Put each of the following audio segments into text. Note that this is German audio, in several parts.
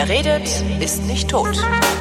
Wer redet, ist nicht tot.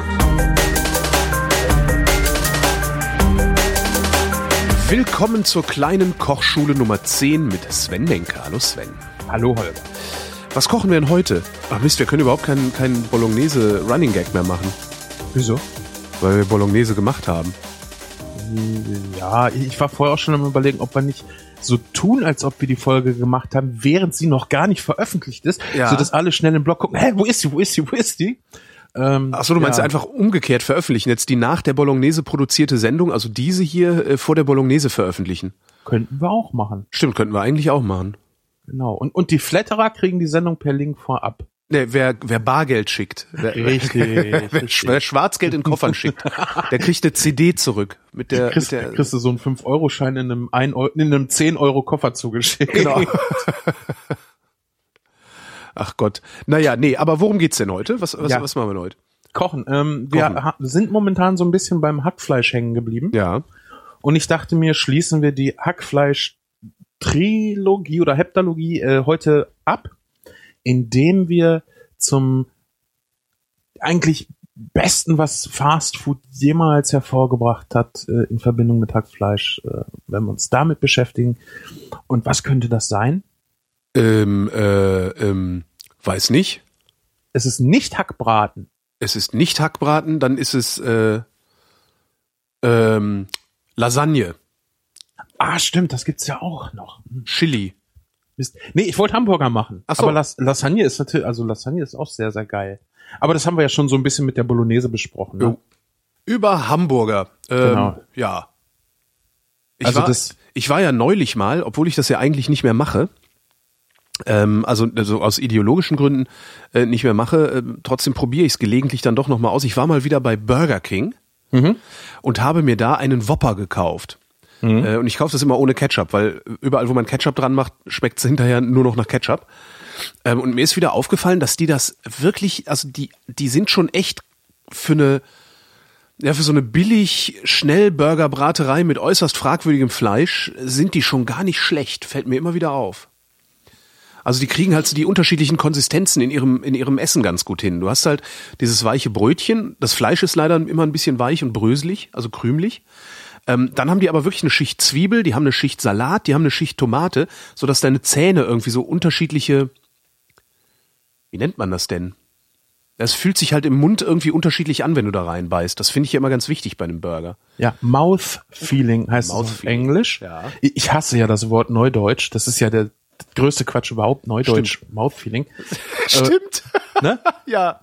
Willkommen zur kleinen Kochschule Nummer 10 mit Sven Menke. Hallo Sven. Hallo Holger. Was kochen wir denn heute? Ach Mist, wir können überhaupt keinen Bolognese Running Gag mehr machen. Wieso? Weil wir Bolognese gemacht haben. Ja, ich war vorher auch schon am Überlegen, ob wir nicht so tun, als ob wir die Folge gemacht haben, während sie noch gar nicht veröffentlicht ist, ja. Sodass alle schnell im Blog gucken, wo ist die? Achso, du meinst einfach umgekehrt veröffentlichen, jetzt die nach der Bolognese produzierte Sendung, also diese hier vor der Bolognese veröffentlichen. Könnten wir auch machen. Stimmt, könnten wir eigentlich auch machen. Genau. Und die Flatterer kriegen die Sendung per Link vorab. Nee, wer Bargeld schickt, wer Schwarzgeld in Koffern schickt, der kriegt eine CD zurück. Kriegst du so einen 5-Euro-Schein in einem 10-Euro-Koffer zugeschickt. Genau. Ach Gott. Naja, nee, aber worum geht's denn heute? Was machen wir heute? Kochen. Wir sind momentan so ein bisschen beim Hackfleisch hängen geblieben. Ja. Und ich dachte mir, schließen wir die Hackfleisch-Trilogie oder Heptalogie heute ab, indem wir zum eigentlich besten, was Fast Food jemals hervorgebracht hat, in Verbindung mit Hackfleisch, wenn wir uns damit beschäftigen. Und was könnte das sein? Weiß nicht. Es ist nicht Hackbraten. Es ist nicht Hackbraten, dann ist es Lasagne. Ah, stimmt, das gibt's ja auch noch. Chili. Nee, ich wollte Hamburger machen. Ach so. Aber Lasagne ist natürlich, Lasagne ist auch sehr, sehr geil. Aber das haben wir ja schon so ein bisschen mit der Bolognese besprochen. Ne? Über Hamburger. Genau. Ja. Ich war ja neulich mal, obwohl ich das ja eigentlich nicht mehr mache, also aus ideologischen Gründen nicht mehr mache, trotzdem probiere ich es gelegentlich dann doch nochmal aus. Ich war mal wieder bei Burger King und habe mir da einen Whopper gekauft. Und ich kaufe das immer ohne Ketchup, weil überall, wo man Ketchup dran macht, schmeckt es hinterher nur noch nach Ketchup. Und mir ist wieder aufgefallen, dass die das wirklich, also die sind schon echt für so eine billig Schnellburger-Braterei mit äußerst fragwürdigem Fleisch sind die schon gar nicht schlecht. Fällt mir immer wieder auf. Also die kriegen halt so die unterschiedlichen Konsistenzen in ihrem Essen ganz gut hin. Du hast halt dieses weiche Brötchen, das Fleisch ist leider immer ein bisschen weich und bröselig, also krümelig. Dann haben die aber wirklich eine Schicht Zwiebel, die haben eine Schicht Salat, die haben eine Schicht Tomate, sodass deine Zähne irgendwie so unterschiedliche, wie nennt man das denn? Es fühlt sich halt im Mund irgendwie unterschiedlich an, wenn du da reinbeißt. Das finde ich ja immer ganz wichtig bei einem Burger. Ja, Mouth-Feeling heißt es auf Englisch. Ja. Ich hasse ja das Wort Neudeutsch. Das ist ja der größte Quatsch überhaupt. Neudeutsch, Stimmt. Mouth-Feeling. Stimmt. Ne? Ja.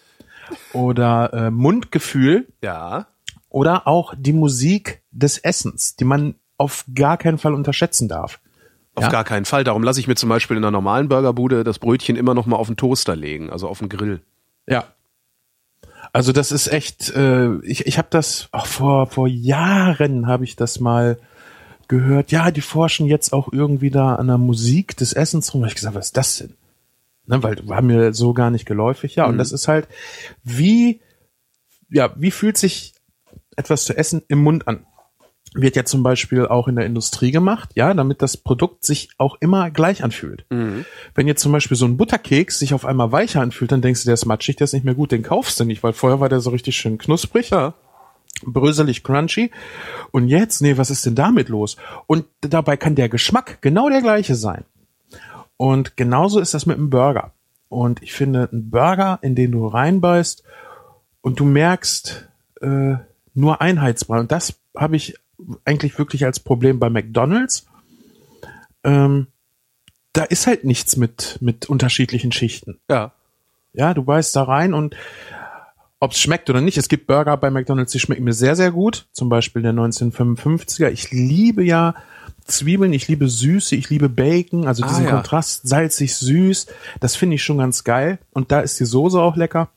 Oder Mundgefühl. Ja. Oder auch die Musik des Essens, die man auf gar keinen Fall unterschätzen darf. Auf gar keinen Fall. Darum lasse ich mir zum Beispiel in einer normalen Burgerbude das Brötchen immer noch mal auf den Toaster legen, also auf den Grill. Ja. Also das ist echt, ich habe das auch vor Jahren habe ich das mal gehört. Ja, die forschen jetzt auch irgendwie da an der Musik des Essens rum. Da hab ich gesagt, was ist das denn? Ne, weil war mir so gar nicht geläufig. Ja, und das ist halt, wie fühlt sich etwas zu essen im Mund an? Wird ja zum Beispiel auch in der Industrie gemacht, ja, damit das Produkt sich auch immer gleich anfühlt. Wenn jetzt zum Beispiel so ein Butterkeks sich auf einmal weicher anfühlt, dann denkst du, der ist matschig, der ist nicht mehr gut, den kaufst du nicht, weil vorher war der so richtig schön knusprig, bröselig, crunchy. Und jetzt, was ist denn damit los? Und dabei kann der Geschmack genau der gleiche sein. Und genauso ist das mit einem Burger. Und ich finde, ein Burger, in den du reinbeißt und du merkst nur Einheitsbrei. Und das habe ich eigentlich wirklich als Problem bei McDonald's. Da ist halt nichts mit unterschiedlichen Schichten. Ja. Ja, du beißt da rein und ob es schmeckt oder nicht. Es gibt Burger bei McDonald's, die schmecken mir sehr, sehr gut. Zum Beispiel der 1955er. Ich liebe ja Zwiebeln, ich liebe Süße, ich liebe Bacon, also diesen Kontrast, salzig, süß. Das finde ich schon ganz geil. Und da ist die Soße auch lecker.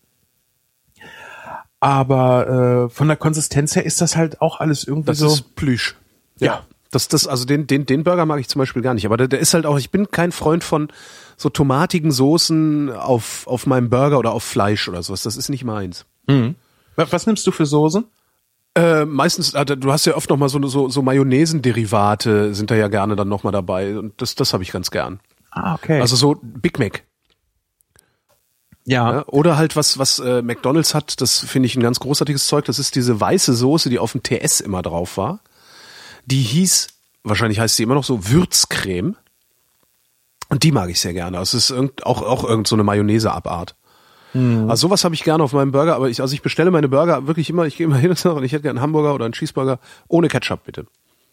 Aber von der Konsistenz her ist das halt auch alles irgendwie das so. Das ist Plüsch. Ja. Also den Burger mag ich zum Beispiel gar nicht. Aber der ist halt auch, ich bin kein Freund von so tomatigen Soßen auf meinem Burger oder auf Fleisch oder sowas. Das ist nicht meins. Mhm. Was nimmst du für Soßen? Meistens, du hast ja oft noch mal so Mayonnaise-Derivate sind da ja gerne dann noch mal dabei. Und das habe ich ganz gern. Ah, okay. Also so Big Mac. Ja, oder halt was McDonald's hat, das finde ich ein ganz großartiges Zeug, das ist diese weiße Soße, die auf dem TS immer drauf war. Die hieß, wahrscheinlich heißt sie immer noch so, Würzcreme. Und die mag ich sehr gerne. Das ist auch irgend so eine Mayonnaise-Abart. Also sowas habe ich gerne auf meinem Burger, aber ich bestelle meine Burger wirklich immer, ich gehe immer hin und sage, ich hätte gerne einen Hamburger oder einen Cheeseburger ohne Ketchup, bitte.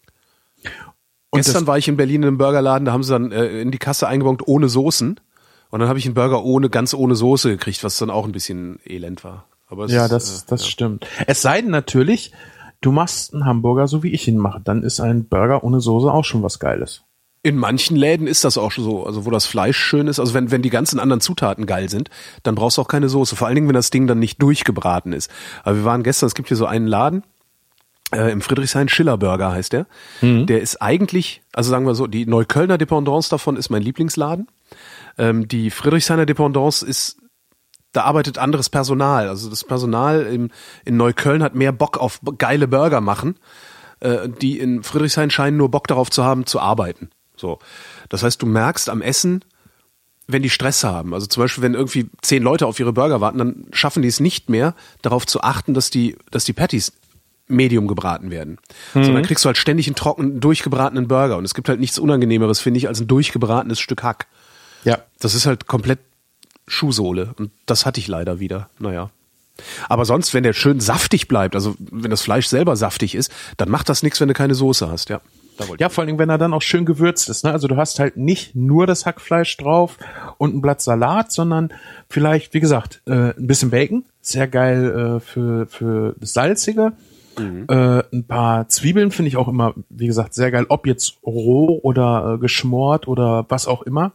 Und gestern war ich in Berlin in einem Burgerladen, da haben sie dann in die Kasse eingebongt ohne Soßen. Und dann habe ich einen Burger ganz ohne Soße gekriegt, was dann auch ein bisschen elend war. Aber das stimmt. Es sei denn natürlich, du machst einen Hamburger so wie ich ihn mache, dann ist ein Burger ohne Soße auch schon was Geiles. In manchen Läden ist das auch schon so, also wo das Fleisch schön ist, also wenn die ganzen anderen Zutaten geil sind, dann brauchst du auch keine Soße, vor allen Dingen, wenn das Ding dann nicht durchgebraten ist. Aber wir waren gestern, es gibt hier so einen Laden, im Friedrichshain, Schiller Burger heißt der. Der ist eigentlich, also sagen wir so, die Neuköllner Dependance davon ist mein Lieblingsladen. Die Friedrichshainer Dependance da arbeitet anderes Personal. Also das Personal in Neukölln hat mehr Bock auf geile Burger machen. Die in Friedrichshain scheinen nur Bock darauf zu haben, zu arbeiten. So. Das heißt, du merkst am Essen, wenn die Stress haben. Also zum Beispiel, wenn irgendwie 10 Leute auf ihre Burger warten, dann schaffen die es nicht mehr, darauf zu achten, dass die Patties medium gebraten werden. So, dann kriegst du halt ständig einen trockenen, durchgebratenen Burger. Und es gibt halt nichts Unangenehmeres, finde ich, als ein durchgebratenes Stück Hack. Ja. Das ist halt komplett Schuhsohle. Und das hatte ich leider wieder. Naja. Aber sonst, wenn der schön saftig bleibt, also wenn das Fleisch selber saftig ist, dann macht das nichts, wenn du keine Soße hast. Ja, ja, vor allem, wenn er dann auch schön gewürzt ist. Ne? Also du hast halt nicht nur das Hackfleisch drauf und ein Blatt Salat, sondern vielleicht, wie gesagt, ein bisschen Bacon. Sehr geil für das Salzige. Ein paar Zwiebeln finde ich auch immer, wie gesagt, sehr geil. Ob jetzt roh oder geschmort oder was auch immer.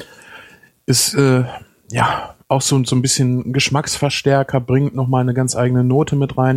Ist ja auch so ein bisschen Geschmacksverstärker, bringt nochmal eine ganz eigene Note mit rein.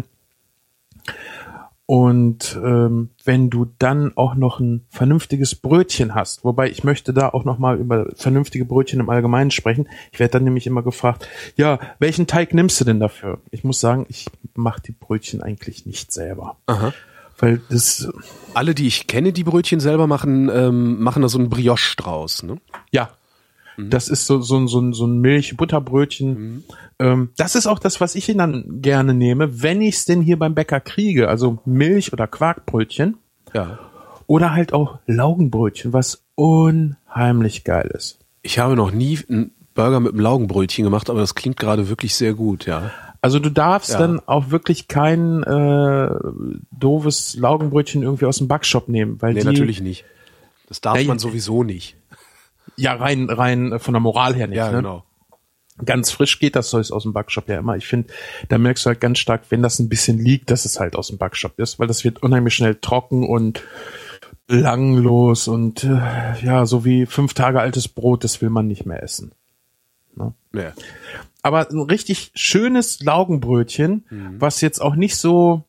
Und wenn du dann auch noch ein vernünftiges Brötchen hast, wobei ich möchte da auch nochmal über vernünftige Brötchen im Allgemeinen sprechen. Ich werde dann nämlich immer gefragt, ja, welchen Teig nimmst du denn dafür? Ich muss sagen, ich mache die Brötchen eigentlich nicht selber. Aha. Weil das... Alle, die ich kenne, die Brötchen selber machen, machen da so einen Brioche draus, ne? Ja. Das ist so ein Milch-Butterbrötchen. Das ist auch das, was ich dann gerne nehme, wenn ich es denn hier beim Bäcker kriege. Also Milch- oder Quarkbrötchen. Ja. Oder halt auch Laugenbrötchen, was unheimlich geil ist. Ich habe noch nie einen Burger mit einem Laugenbrötchen gemacht, aber das klingt gerade wirklich sehr gut, ja. Also du darfst dann auch wirklich kein doofes Laugenbrötchen irgendwie aus dem Backshop nehmen. Weil natürlich nicht. Das darf man sowieso nicht. Ja, rein von der Moral her nicht. Ja, ne? Genau. Ganz frisch geht das Zeug aus dem Backshop ja immer. Ich finde, da merkst du halt ganz stark, wenn das ein bisschen liegt, dass es halt aus dem Backshop ist, weil das wird unheimlich schnell trocken und langlos und ja, so wie 5 Tage altes Brot, das will man nicht mehr essen. Ne? Ja. Aber ein richtig schönes Laugenbrötchen, was jetzt auch nicht so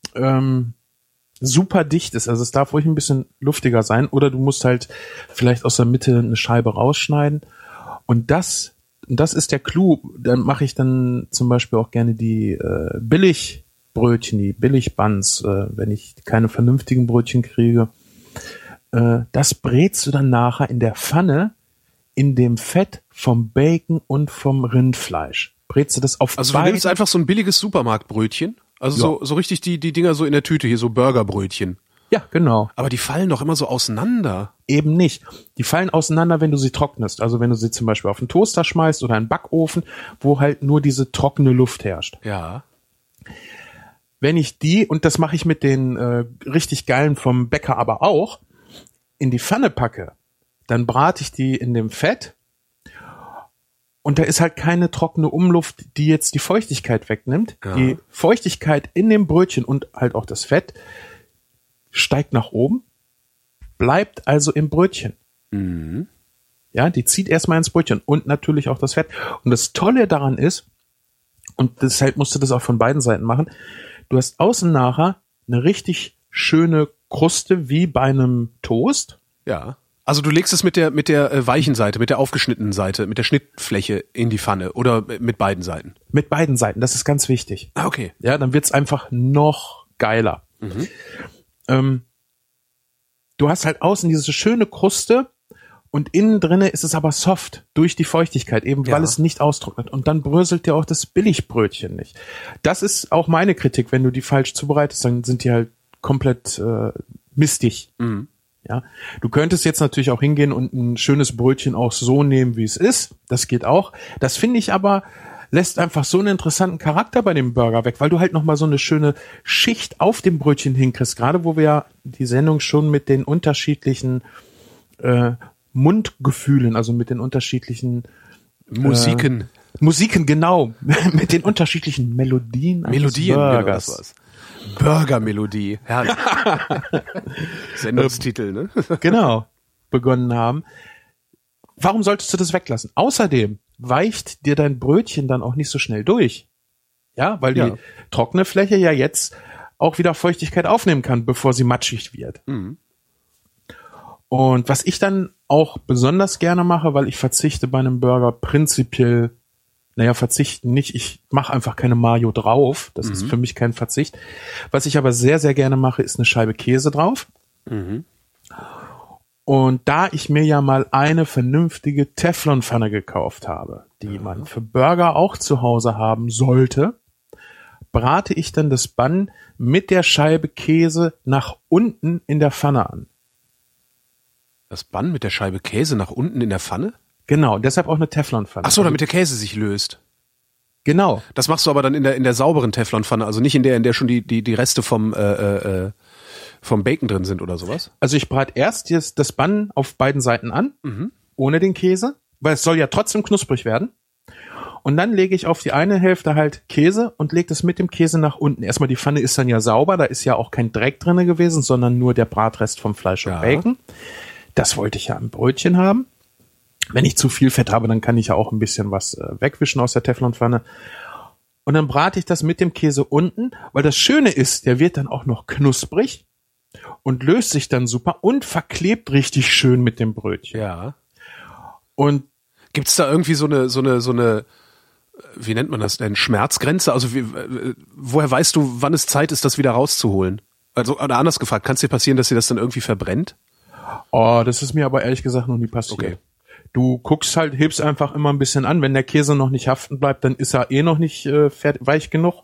super dicht ist. Also es darf ruhig ein bisschen luftiger sein oder du musst halt vielleicht aus der Mitte eine Scheibe rausschneiden. Und das ist der Clou. Dann mache ich dann zum Beispiel auch gerne die Billigbrötchen, die Billigbuns, wenn ich keine vernünftigen Brötchen kriege. Das brätst du dann nachher in der Pfanne in dem Fett vom Bacon und vom Rindfleisch. Brätst du das auf Also du nimmst einfach so ein billiges Supermarktbrötchen? Also so richtig die Dinger so in der Tüte, hier so Burgerbrötchen. Ja, genau. Aber die fallen doch immer so auseinander. Eben nicht. Die fallen auseinander, wenn du sie trocknest. Also wenn du sie zum Beispiel auf einen Toaster schmeißt oder einen Backofen, wo halt nur diese trockene Luft herrscht. Ja. Wenn ich und das mache ich mit den richtig geilen vom Bäcker aber auch, in die Pfanne packe, dann brate ich die in dem Fett. Und da ist halt keine trockene Umluft, die jetzt die Feuchtigkeit wegnimmt. Ja. Die Feuchtigkeit in dem Brötchen und halt auch das Fett steigt nach oben, bleibt also im Brötchen. Mhm. Ja, die zieht erstmal ins Brötchen und natürlich auch das Fett. Und das Tolle daran ist, und deshalb musst du das auch von beiden Seiten machen, du hast außen nachher eine richtig schöne Kruste wie bei einem Toast. Ja. Also du legst es mit der weichen Seite, mit der aufgeschnittenen Seite, mit der Schnittfläche in die Pfanne oder mit beiden Seiten? Mit beiden Seiten, das ist ganz wichtig. Ah, okay. Ja, dann wird's einfach noch geiler. Du hast halt außen diese schöne Kruste Und innen drinne ist es aber soft durch die Feuchtigkeit, eben weil es nicht austrocknet. Und dann bröselt dir auch das Billigbrötchen nicht. Das ist auch meine Kritik. Wenn du die falsch zubereitest, dann sind die halt komplett mistig. Mhm. Ja, du könntest jetzt natürlich auch hingehen und ein schönes Brötchen auch so nehmen, wie es ist. Das geht auch. Das finde ich aber, lässt einfach so einen interessanten Charakter bei dem Burger weg, weil du halt nochmal so eine schöne Schicht auf dem Brötchen hinkriegst. Gerade wo wir ja die Sendung schon mit den unterschiedlichen Mundgefühlen, also mit den unterschiedlichen Musiken, genau, mit den unterschiedlichen Melodien genau, das war's. Burger-Melodie, herrlich. Sendungstitel, ne? Genau, begonnen haben. Warum solltest du das weglassen? Außerdem weicht dir dein Brötchen dann auch nicht so schnell durch. Ja, weil die trockene Fläche ja jetzt auch wieder Feuchtigkeit aufnehmen kann, bevor sie matschig wird. Mhm. Und was ich dann auch besonders gerne mache, weil ich verzichte bei einem Burger prinzipiell, verzichten nicht, ich mache einfach keine Mayo drauf, das ist für mich kein Verzicht. Was ich aber sehr, sehr gerne mache, ist eine Scheibe Käse drauf. Mhm. Und da ich mir ja mal eine vernünftige Teflonpfanne gekauft habe, die man für Burger auch zu Hause haben sollte, brate ich dann das Bun mit der Scheibe Käse nach unten in der Pfanne an. Das Bun mit der Scheibe Käse nach unten in der Pfanne? Genau, deshalb auch eine Teflonpfanne. Ach so, damit der Käse sich löst. Genau. Das machst du aber dann in der sauberen Teflonpfanne, also nicht in der schon die Reste vom Bacon drin sind oder sowas? Also ich brate erst das Bun auf beiden Seiten an, ohne den Käse, weil es soll ja trotzdem knusprig werden. Und dann lege ich auf die eine Hälfte halt Käse und lege das mit dem Käse nach unten. Erstmal die Pfanne ist dann ja sauber, da ist ja auch kein Dreck drinne gewesen, sondern nur der Bratrest vom Fleisch und Bacon. Das wollte ich ja im Brötchen haben. Wenn ich zu viel Fett habe, dann kann ich ja auch ein bisschen was wegwischen aus der Teflonpfanne. Und dann brate ich das mit dem Käse unten, weil das Schöne ist, der wird dann auch noch knusprig und löst sich dann super und verklebt richtig schön mit dem Brötchen. Ja. Und gibt's da irgendwie so eine, wie nennt man das denn, Schmerzgrenze? Also woher weißt du, wann es Zeit ist, das wieder rauszuholen? Also, oder anders gefragt, kann es dir passieren, dass dir das dann irgendwie verbrennt? Oh, das ist mir aber ehrlich gesagt noch nie passiert. Okay. Du guckst halt, hebst einfach immer ein bisschen an. Wenn der Käse noch nicht haften bleibt, dann ist er noch nicht weich genug.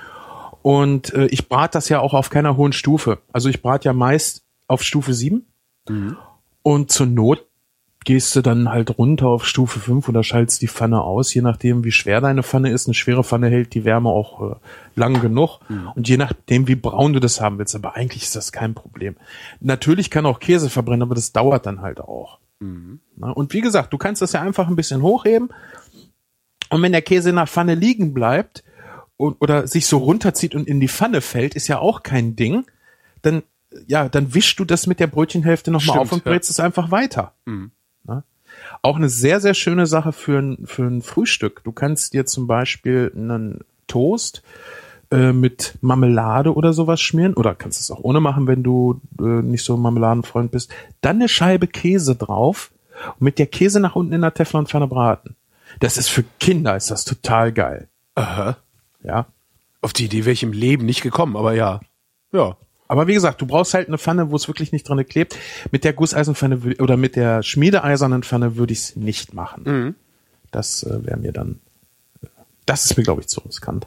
Und ich brate das ja auch auf keiner hohen Stufe. Also ich brate ja meist auf Stufe 7. Mhm. Und zur Not gehst du dann halt runter auf Stufe 5 oder schaltest die Pfanne aus, je nachdem, wie schwer deine Pfanne ist. Eine schwere Pfanne hält die Wärme auch lang genug. Und je nachdem, wie braun du das haben willst. Aber eigentlich ist das kein Problem. Natürlich kann auch Käse verbrennen, aber das dauert dann halt auch. Na, und wie gesagt, du kannst das ja einfach ein bisschen hochheben. Und wenn der Käse in der Pfanne liegen bleibt oder sich so runterzieht und in die Pfanne fällt, ist ja auch kein Ding. Dann wischst du das mit der Brötchenhälfte nochmal auf und brätst es einfach weiter. Na? Auch eine sehr, sehr schöne Sache für ein Frühstück. Du kannst dir zum Beispiel einen Toast mit Marmelade oder sowas schmieren, oder kannst es auch ohne machen, wenn du nicht so ein Marmeladenfreund bist. Dann eine Scheibe Käse drauf und mit der Käse nach unten in der Teflonpfanne braten. Das ist für Kinder, ist das total geil. Aha. Ja. Auf die Idee wäre ich im Leben nicht gekommen, aber ja. Ja. Aber wie gesagt, du brauchst halt eine Pfanne, wo es wirklich nicht dran klebt. Mit der Gusseisenpfanne oder mit der schmiedeeisernen Pfanne würde ich es nicht machen. Das wäre mir dann, das ist mir, glaube ich, zu riskant.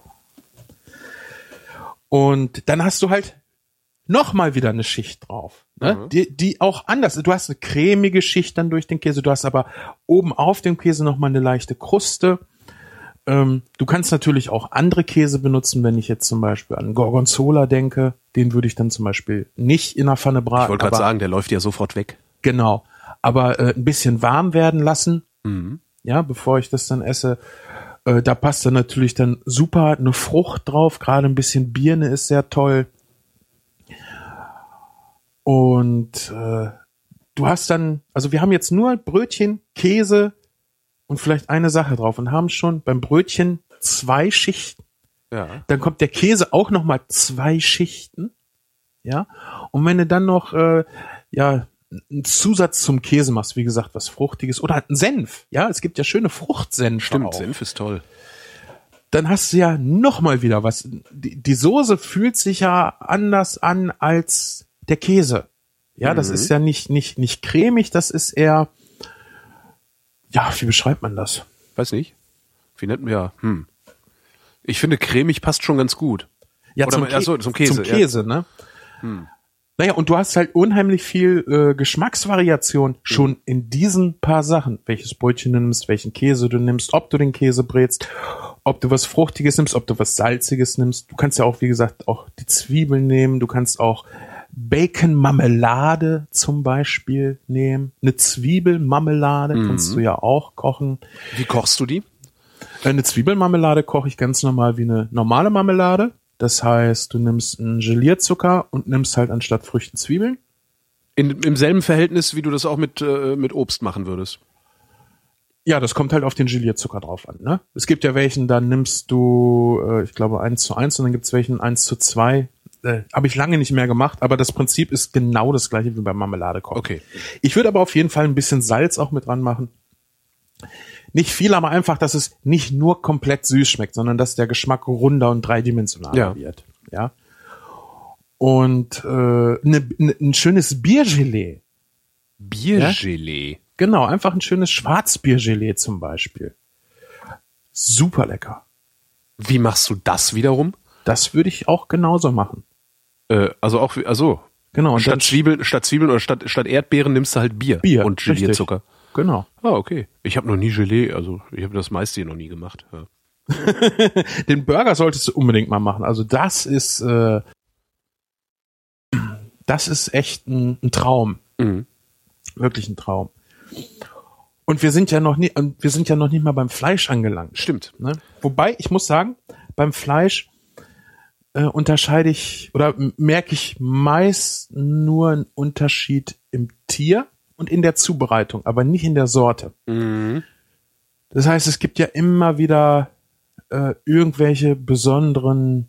Und dann hast du halt nochmal wieder eine Schicht drauf, ne? Die auch anders ist. Du hast eine cremige Schicht dann durch den Käse, du hast aber oben auf dem Käse nochmal eine leichte Kruste. Du kannst natürlich auch andere Käse benutzen, wenn ich jetzt zum Beispiel an Gorgonzola denke. Den würde ich dann zum Beispiel nicht in der Pfanne braten. Ich wollte gerade sagen, der läuft ja sofort weg. Genau, aber ein bisschen warm werden lassen, ja, bevor ich das dann esse. Da passt dann natürlich dann super eine Frucht drauf, gerade ein bisschen Birne ist sehr toll. Und du hast dann, also wir haben jetzt nur Brötchen, Käse und vielleicht eine Sache drauf und haben schon beim Brötchen 2 Schichten. Ja. Dann kommt der Käse auch nochmal 2 Schichten. Ja. Und wenn du dann noch einen Zusatz zum Käse machst, wie gesagt, was Fruchtiges oder einen Senf. Ja, es gibt ja schöne Fruchtsenf. Stimmt, auch. Senf ist toll. Dann hast du ja nochmal wieder was. Die Soße fühlt sich ja anders an als der Käse. Ja, das ist ja nicht cremig, das ist eher Ja, wie beschreibt man das? Weiß nicht. Wie nennt man ja? Ich finde, cremig passt schon ganz gut. Ja, Oder zum Käse. Zum Käse, ja. ne? Naja, und du hast halt unheimlich viel Geschmacksvariation schon in diesen paar Sachen. Welches Brötchen du nimmst, welchen Käse du nimmst, ob du den Käse brätst, ob du was Fruchtiges nimmst, ob du was Salziges nimmst. Du kannst ja auch, wie gesagt, auch die Zwiebeln nehmen. Du kannst auch Bacon-Marmelade zum Beispiel nehmen. Eine Zwiebelmarmelade kannst du ja auch kochen. Wie kochst du die? Eine Zwiebelmarmelade koche ich ganz normal wie eine normale Marmelade. Das heißt, du nimmst einen Gelierzucker und nimmst halt anstatt Früchten Zwiebeln. Im selben Verhältnis, wie du das auch mit Obst machen würdest. Ja, das kommt halt auf den Gelierzucker drauf an, ne? Es gibt ja welchen, da nimmst du, ich glaube 1:1 und dann gibt's welchen 1:2. Habe ich lange nicht mehr gemacht, aber das Prinzip ist genau das gleiche wie beim Marmelade kochen. Okay. Ich würde aber auf jeden Fall ein bisschen Salz auch mit dran machen. Nicht viel, aber einfach, dass es nicht nur komplett süß schmeckt, sondern dass der Geschmack runder und dreidimensionaler wird. Ja. Und ein schönes Biergelee. Biergelee. Ja? Genau, einfach ein schönes Schwarzbiergelee zum Beispiel. Super lecker. Wie machst du das wiederum? Das würde ich auch genauso machen. Genau. Und statt Zwiebeln oder statt Erdbeeren nimmst du halt Bier und Gelierzucker. Genau. Ah, okay. Ich habe noch nie Gelee, also ich habe das meiste hier noch nie gemacht. Ja. Den Burger solltest du unbedingt mal machen. Also das ist echt ein Traum. Mhm. Wirklich ein Traum. Und wir sind ja noch nicht mal beim Fleisch angelangt. Stimmt. Ne? Wobei, ich muss sagen, beim Fleisch unterscheide ich oder merke ich meist nur einen Unterschied im Tier und in der Zubereitung, aber nicht in der Sorte. Mhm. Das heißt, es gibt ja immer wieder irgendwelche besonderen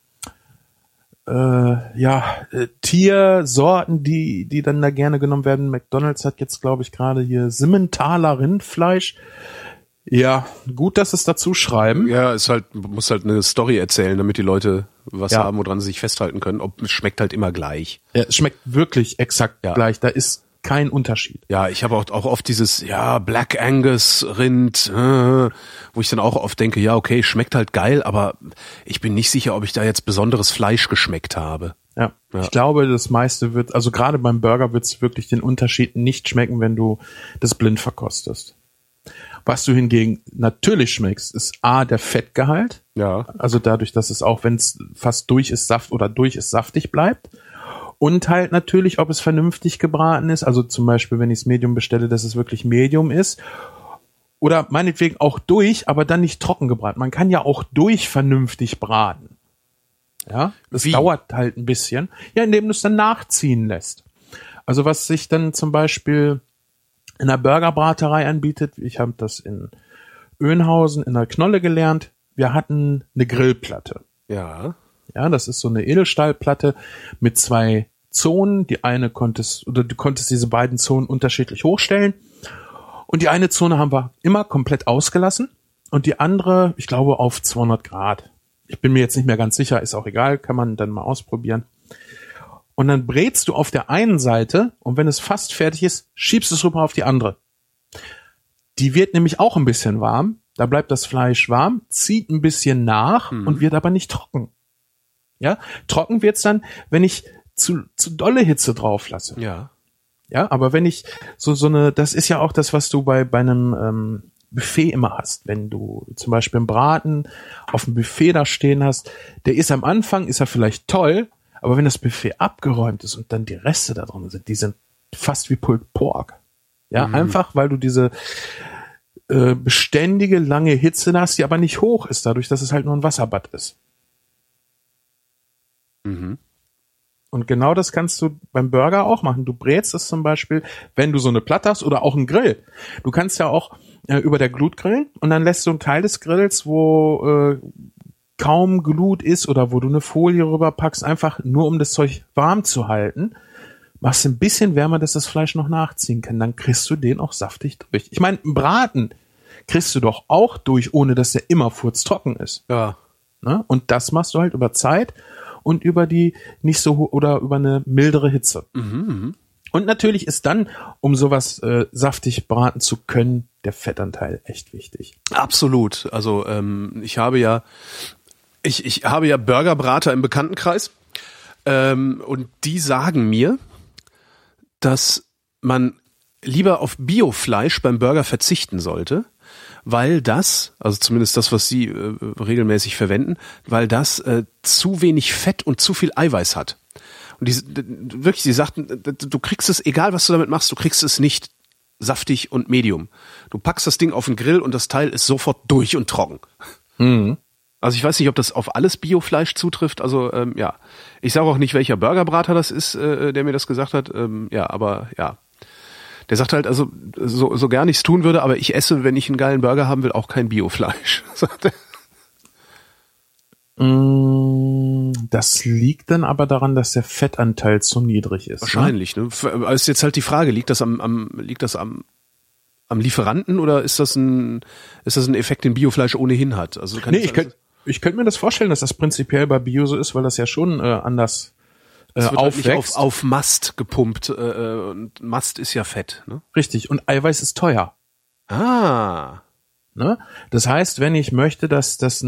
Tiersorten, die dann da gerne genommen werden. McDonald's hat jetzt, glaube ich, gerade hier Simmentaler Rindfleisch. Ja, gut, dass es dazu schreiben. Ja, muss halt eine Story erzählen, damit die Leute was haben, woran sie sich festhalten können. Es schmeckt halt immer gleich. Ja, es schmeckt wirklich exakt gleich. Da ist kein Unterschied. Ja, ich habe auch oft dieses, Black Angus Rind, wo ich dann auch oft denke, ja, okay, schmeckt halt geil, aber ich bin nicht sicher, ob ich da jetzt besonderes Fleisch geschmeckt habe. Ja. Ich glaube, das meiste wird, also gerade beim Burger wird es wirklich den Unterschied nicht schmecken, wenn du das blind verkostest. Was du hingegen natürlich schmeckst, ist A, der Fettgehalt. Ja. Also dadurch, dass es auch, wenn es fast durch ist, saftig bleibt. Und halt natürlich, ob es vernünftig gebraten ist. Also zum Beispiel, wenn ich es Medium bestelle, dass es wirklich Medium ist. Oder meinetwegen auch durch, aber dann nicht trocken gebraten. Man kann ja auch durch vernünftig braten. Ja, das dauert halt ein bisschen. Ja, indem du es dann nachziehen lässt. Also was sich dann zum Beispiel in der Burgerbraterei anbietet, ich habe das in Oeynhausen in der Knolle gelernt, wir hatten eine Grillplatte. Ja. Ja, das ist so eine Edelstahlplatte mit 2 Zonen. Du konntest diese beiden Zonen unterschiedlich hochstellen. Und die eine Zone haben wir immer komplett ausgelassen und die andere, ich glaube, auf 200 Grad. Ich bin mir jetzt nicht mehr ganz sicher, ist auch egal, kann man dann mal ausprobieren. Und dann brätst du auf der einen Seite und wenn es fast fertig ist, schiebst du es rüber auf die andere. Die wird nämlich auch ein bisschen warm. Da bleibt das Fleisch warm, zieht ein bisschen nach und wird aber nicht trocken. Ja, trocken wird's dann, wenn ich zu dolle Hitze drauf lasse. Ja. Ja, aber wenn ich das ist ja auch das, was du bei einem Buffet immer hast. Wenn du zum Beispiel einen Braten auf dem Buffet da stehen hast, der ist am Anfang, ist er vielleicht toll, aber wenn das Buffet abgeräumt ist und dann die Reste da drin sind, die sind fast wie Pulled Pork. Ja, einfach, weil du diese beständige, lange Hitze hast, die aber nicht hoch ist, dadurch, dass es halt nur ein Wasserbad ist. Mhm. Und genau das kannst du beim Burger auch machen. Du brätst es zum Beispiel, wenn du so eine Platte hast oder auch einen Grill. Du kannst ja auch über der Glut grillen und dann lässt du einen Teil des Grills, wo kaum Glut ist oder wo du eine Folie rüberpackst, einfach nur um das Zeug warm zu halten. Machst ein bisschen wärmer, dass das Fleisch noch nachziehen kann. Dann kriegst du den auch saftig durch. Ich meine, einen Braten kriegst du doch auch durch, ohne dass der immer furztrocken ist. Ja. Ne? Und das machst du halt über Zeit und über die nicht so oder über eine mildere Hitze. Und natürlich ist dann, um sowas saftig braten zu können, der Fettanteil echt wichtig. Absolut. Also ich habe ja Burgerbrater im Bekanntenkreis und die sagen mir, dass man lieber auf Biofleisch beim Burger verzichten sollte, weil das, also zumindest das, was sie regelmäßig verwenden, weil das zu wenig Fett und zu viel Eiweiß hat. Und sie sagten, du kriegst es, egal was du damit machst, du kriegst es nicht saftig und medium. Du packst das Ding auf den Grill und das Teil ist sofort durch und trocken. Mhm. Also ich weiß nicht, ob das auf alles Biofleisch zutrifft. Also ja, ich sage auch nicht, welcher Burgerbrater das ist, der mir das gesagt hat. Ja, aber ja. Der sagt halt, also so gern ich's tun würde, aber ich esse, wenn ich einen geilen Burger haben will, auch kein Biofleisch. Das liegt dann aber daran, dass der Fettanteil zu niedrig ist. Wahrscheinlich. Ne? Ist jetzt halt die Frage, liegt das am Lieferanten oder ist das ein Effekt, den Biofleisch ohnehin hat? Also ich könnte mir das vorstellen, dass das prinzipiell bei Bio so ist, weil das ja schon anders es wird aufwächst. Halt nicht auf Mast gepumpt und Mast ist ja Fett. Ne? Richtig, und Eiweiß ist teuer. Ah. Ne? Das heißt, wenn ich möchte, dass das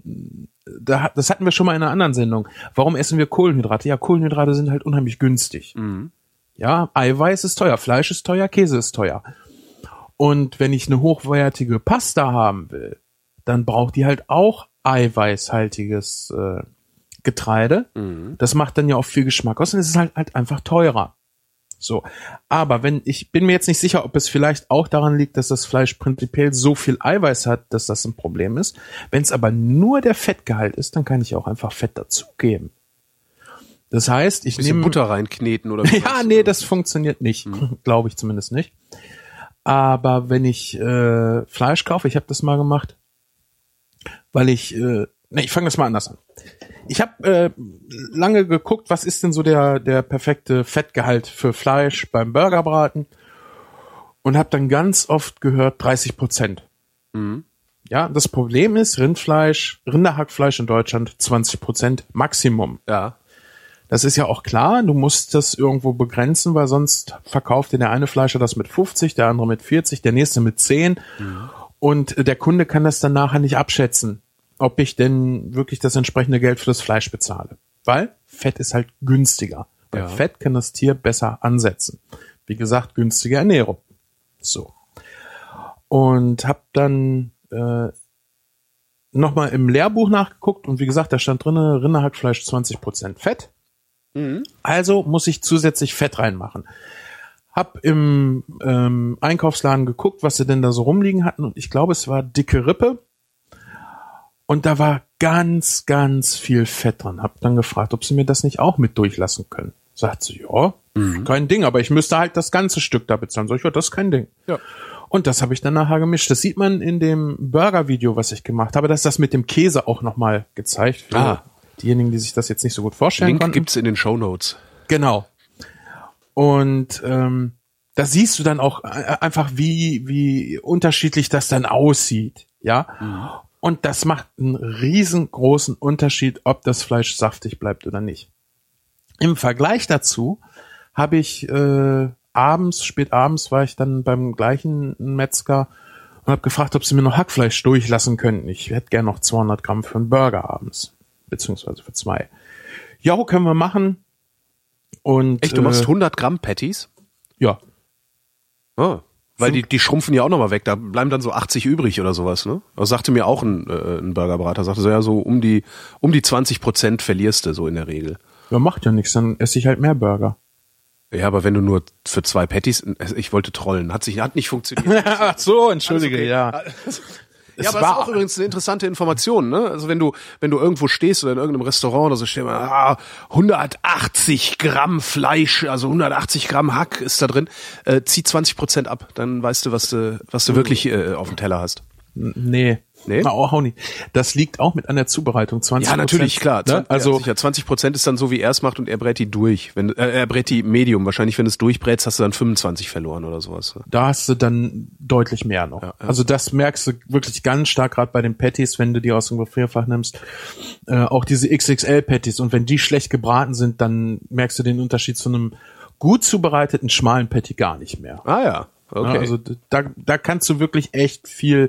das hatten wir schon mal in einer anderen Sendung. Warum essen wir Kohlenhydrate? Ja, Kohlenhydrate sind halt unheimlich günstig. Mhm. Ja, Eiweiß ist teuer, Fleisch ist teuer, Käse ist teuer. Und wenn ich eine hochwertige Pasta haben will, dann braucht die halt auch eiweißhaltiges Getreide. Mhm. Das macht dann ja auch viel Geschmack aus und es ist halt einfach teurer. So. Aber ich bin mir jetzt nicht sicher, ob es vielleicht auch daran liegt, dass das Fleisch prinzipiell so viel Eiweiß hat, dass das ein Problem ist. Wenn es aber nur der Fettgehalt ist, dann kann ich auch einfach Fett dazugeben. Das heißt, ich nehme Butter reinkneten oder was? Ja, nee, das funktioniert nicht. Glaube ich zumindest nicht. Aber wenn ich Fleisch kaufe, ich habe das mal gemacht, weil ich fange das mal anders an. Ich habe lange geguckt, was ist denn so der perfekte Fettgehalt für Fleisch beim Burgerbraten und habe dann ganz oft gehört 30%. Mhm. Ja, das Problem ist Rinderhackfleisch in Deutschland 20% Maximum. Ja. Das ist ja auch klar, du musst das irgendwo begrenzen, weil sonst verkauft dir der eine Fleischer das mit 50, der andere mit 40, der nächste mit 10 und der Kunde kann das dann nachher nicht abschätzen, ob ich denn wirklich das entsprechende Geld für das Fleisch bezahle. Weil Fett ist halt günstiger. Weil Fett kann das Tier besser ansetzen. Wie gesagt, günstige Ernährung. So. Und hab dann nochmal im Lehrbuch nachgeguckt und wie gesagt, da stand drin, Rinderhackfleisch 20% Fett. Mhm. Also muss ich zusätzlich Fett reinmachen. Hab im Einkaufsladen geguckt, was sie denn da so rumliegen hatten und ich glaube, es war dicke Rippe. Und da war ganz, ganz viel Fett dran. Hab dann gefragt, ob sie mir das nicht auch mit durchlassen können. Sagt sie, ja, kein Ding, aber ich müsste halt das ganze Stück da bezahlen. Sag ich, ja, das ist kein Ding. Ja. Und das habe ich dann nachher gemischt. Das sieht man in dem Burger-Video, was ich gemacht habe. Da ist das mit dem Käse auch nochmal gezeigt. Für diejenigen, die sich das jetzt nicht so gut vorstellen Link konnten. Gibt's in den Shownotes. Genau. Und da siehst du dann auch einfach, wie unterschiedlich das dann aussieht. Ja. Mhm. Und das macht einen riesengroßen Unterschied, ob das Fleisch saftig bleibt oder nicht. Im Vergleich dazu habe ich spät abends war ich dann beim gleichen Metzger und habe gefragt, ob sie mir noch Hackfleisch durchlassen könnten. Ich hätte gern noch 200 Gramm für einen Burger abends, beziehungsweise für 2. Ja, können wir machen. Und echt, du machst 100 Gramm Patties? Ja. Oh. Weil die schrumpfen ja auch nochmal weg, da bleiben dann so 80 übrig oder sowas, ne? Das sagte mir auch ein Burgerbrater, sagte so, ja, so um die 20% verlierst du so in der Regel. Ja, macht ja nichts, dann esse ich halt mehr Burger. Ja, aber wenn du nur für 2 Patties, ich wollte trollen, hat nicht funktioniert. Ach so, entschuldige, okay. Ja. Ja, aber das ist auch übrigens eine interessante Information, ne? Also wenn du irgendwo stehst oder in irgendeinem Restaurant oder so, steht mal, 180 Gramm Fleisch, also 180 Gramm Hack ist da drin, zieh 20% ab, dann weißt du, was du wirklich auf dem Teller hast. Nee. Na, auch nicht. Das liegt auch mit an der Zubereitung. 20%. Ja, natürlich, klar. Ne? Also sicher, 20% ist dann so, wie er es macht und er brät die durch. Er brät die Medium. Wahrscheinlich, wenn du es durchbrätst, hast du dann 25 verloren oder sowas. Da hast du dann deutlich mehr noch. Ja. Also das merkst du wirklich ganz stark, gerade bei den Patties, wenn du die aus dem Gefrierfach nimmst. Auch diese XXL-Patties. Und wenn die schlecht gebraten sind, dann merkst du den Unterschied zu einem gut zubereiteten schmalen Patty gar nicht mehr. Ah ja. Okay. Ja, also da kannst du wirklich echt viel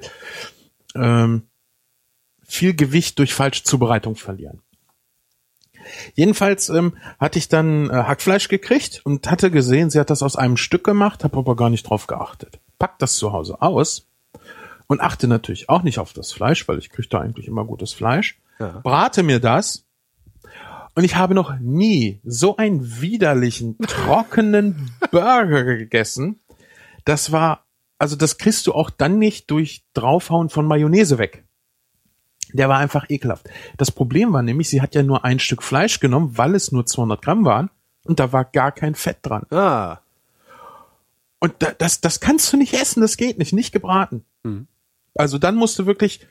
Gewicht durch falsche Zubereitung verlieren. Jedenfalls hatte ich dann Hackfleisch gekriegt und hatte gesehen, sie hat das aus einem Stück gemacht, habe aber gar nicht drauf geachtet. Pack das zu Hause aus und achte natürlich auch nicht auf das Fleisch, weil ich kriege da eigentlich immer gutes Fleisch. Ja. Brate mir das und ich habe noch nie so einen widerlichen, trockenen Burger gegessen. Das kriegst du auch dann nicht durch Draufhauen von Mayonnaise weg. Der war einfach ekelhaft. Das Problem war nämlich, sie hat ja nur ein Stück Fleisch genommen, weil es nur 200 Gramm waren und da war gar kein Fett dran. Ah. Und das kannst du nicht essen, das geht nicht gebraten. Mhm. Also dann musst du wirklich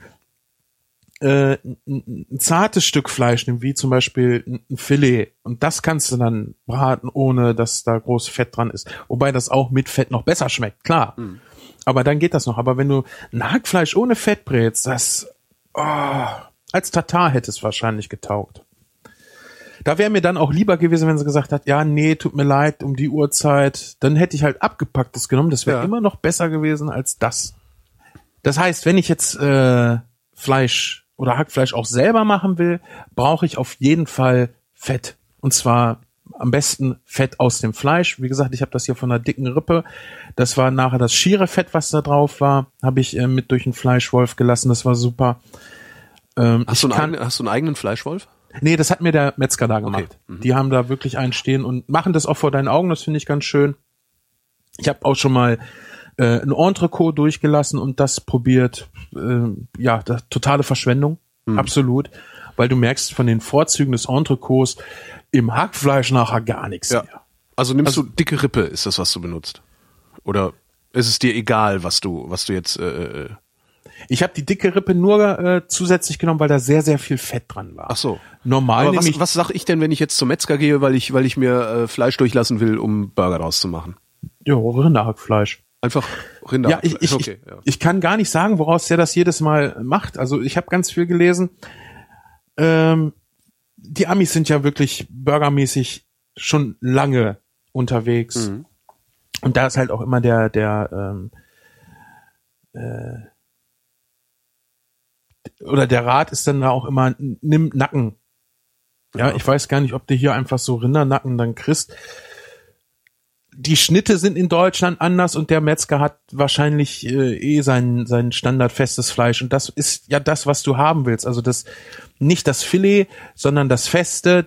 ein zartes Stück Fleisch nehmen, wie zum Beispiel ein Filet. Und das kannst du dann braten, ohne dass da groß Fett dran ist. Wobei das auch mit Fett noch besser schmeckt, klar. Mhm. Aber dann geht das noch. Aber wenn du ein Hackfleisch ohne Fett brätst, als Tatar hätte es wahrscheinlich getaugt. Da wäre mir dann auch lieber gewesen, wenn sie gesagt hat, ja, nee, tut mir leid, um die Uhrzeit. Dann hätte ich halt Abgepacktes genommen. Das wäre immer noch besser gewesen als das. Das heißt, wenn ich jetzt Fleisch oder Hackfleisch auch selber machen will, brauche ich auf jeden Fall Fett. Und zwar am besten Fett aus dem Fleisch. Wie gesagt, ich habe das hier von einer dicken Rippe. Das war nachher das schiere Fett, was da drauf war. Habe ich mit durch den Fleischwolf gelassen. Das war super. Hast du einen eigenen Fleischwolf? Nee, das hat mir der Metzger da gemacht. Okay. Mhm. Die haben da wirklich einen stehen und machen das auch vor deinen Augen. Das finde ich ganz schön. Ich habe auch schon mal ein Entrecot durchgelassen und das probiert. Totale Verschwendung. Absolut. Weil du merkst von den Vorzügen des Entrecots im Hackfleisch nachher gar nichts mehr. Also nimmst du dicke Rippe, ist das, was du benutzt? Oder ist es dir egal, was du jetzt... Ich habe die dicke Rippe nur zusätzlich genommen, weil da sehr, sehr viel Fett dran war. Ach so. Normal. Aber was sag ich denn, wenn ich jetzt zum Metzger gehe, weil ich mir Fleisch durchlassen will, um Burger draus zu machen? Ja, Rinderhackfleisch. Einfach Rinderhackfleisch. Ja, ich kann gar nicht sagen, woraus der das jedes Mal macht. Also ich habe ganz viel gelesen. Die Amis sind ja wirklich burgermäßig schon lange unterwegs. Mhm. Und da ist halt auch immer der Rat ist dann da auch immer, nimm Nacken. Ja, ich weiß gar nicht, ob du hier einfach so Rindernacken dann kriegst. Die Schnitte sind in Deutschland anders und der Metzger hat wahrscheinlich sein standardfestes Fleisch und das ist ja das, was du haben willst. Also das nicht das Filet, sondern das Feste,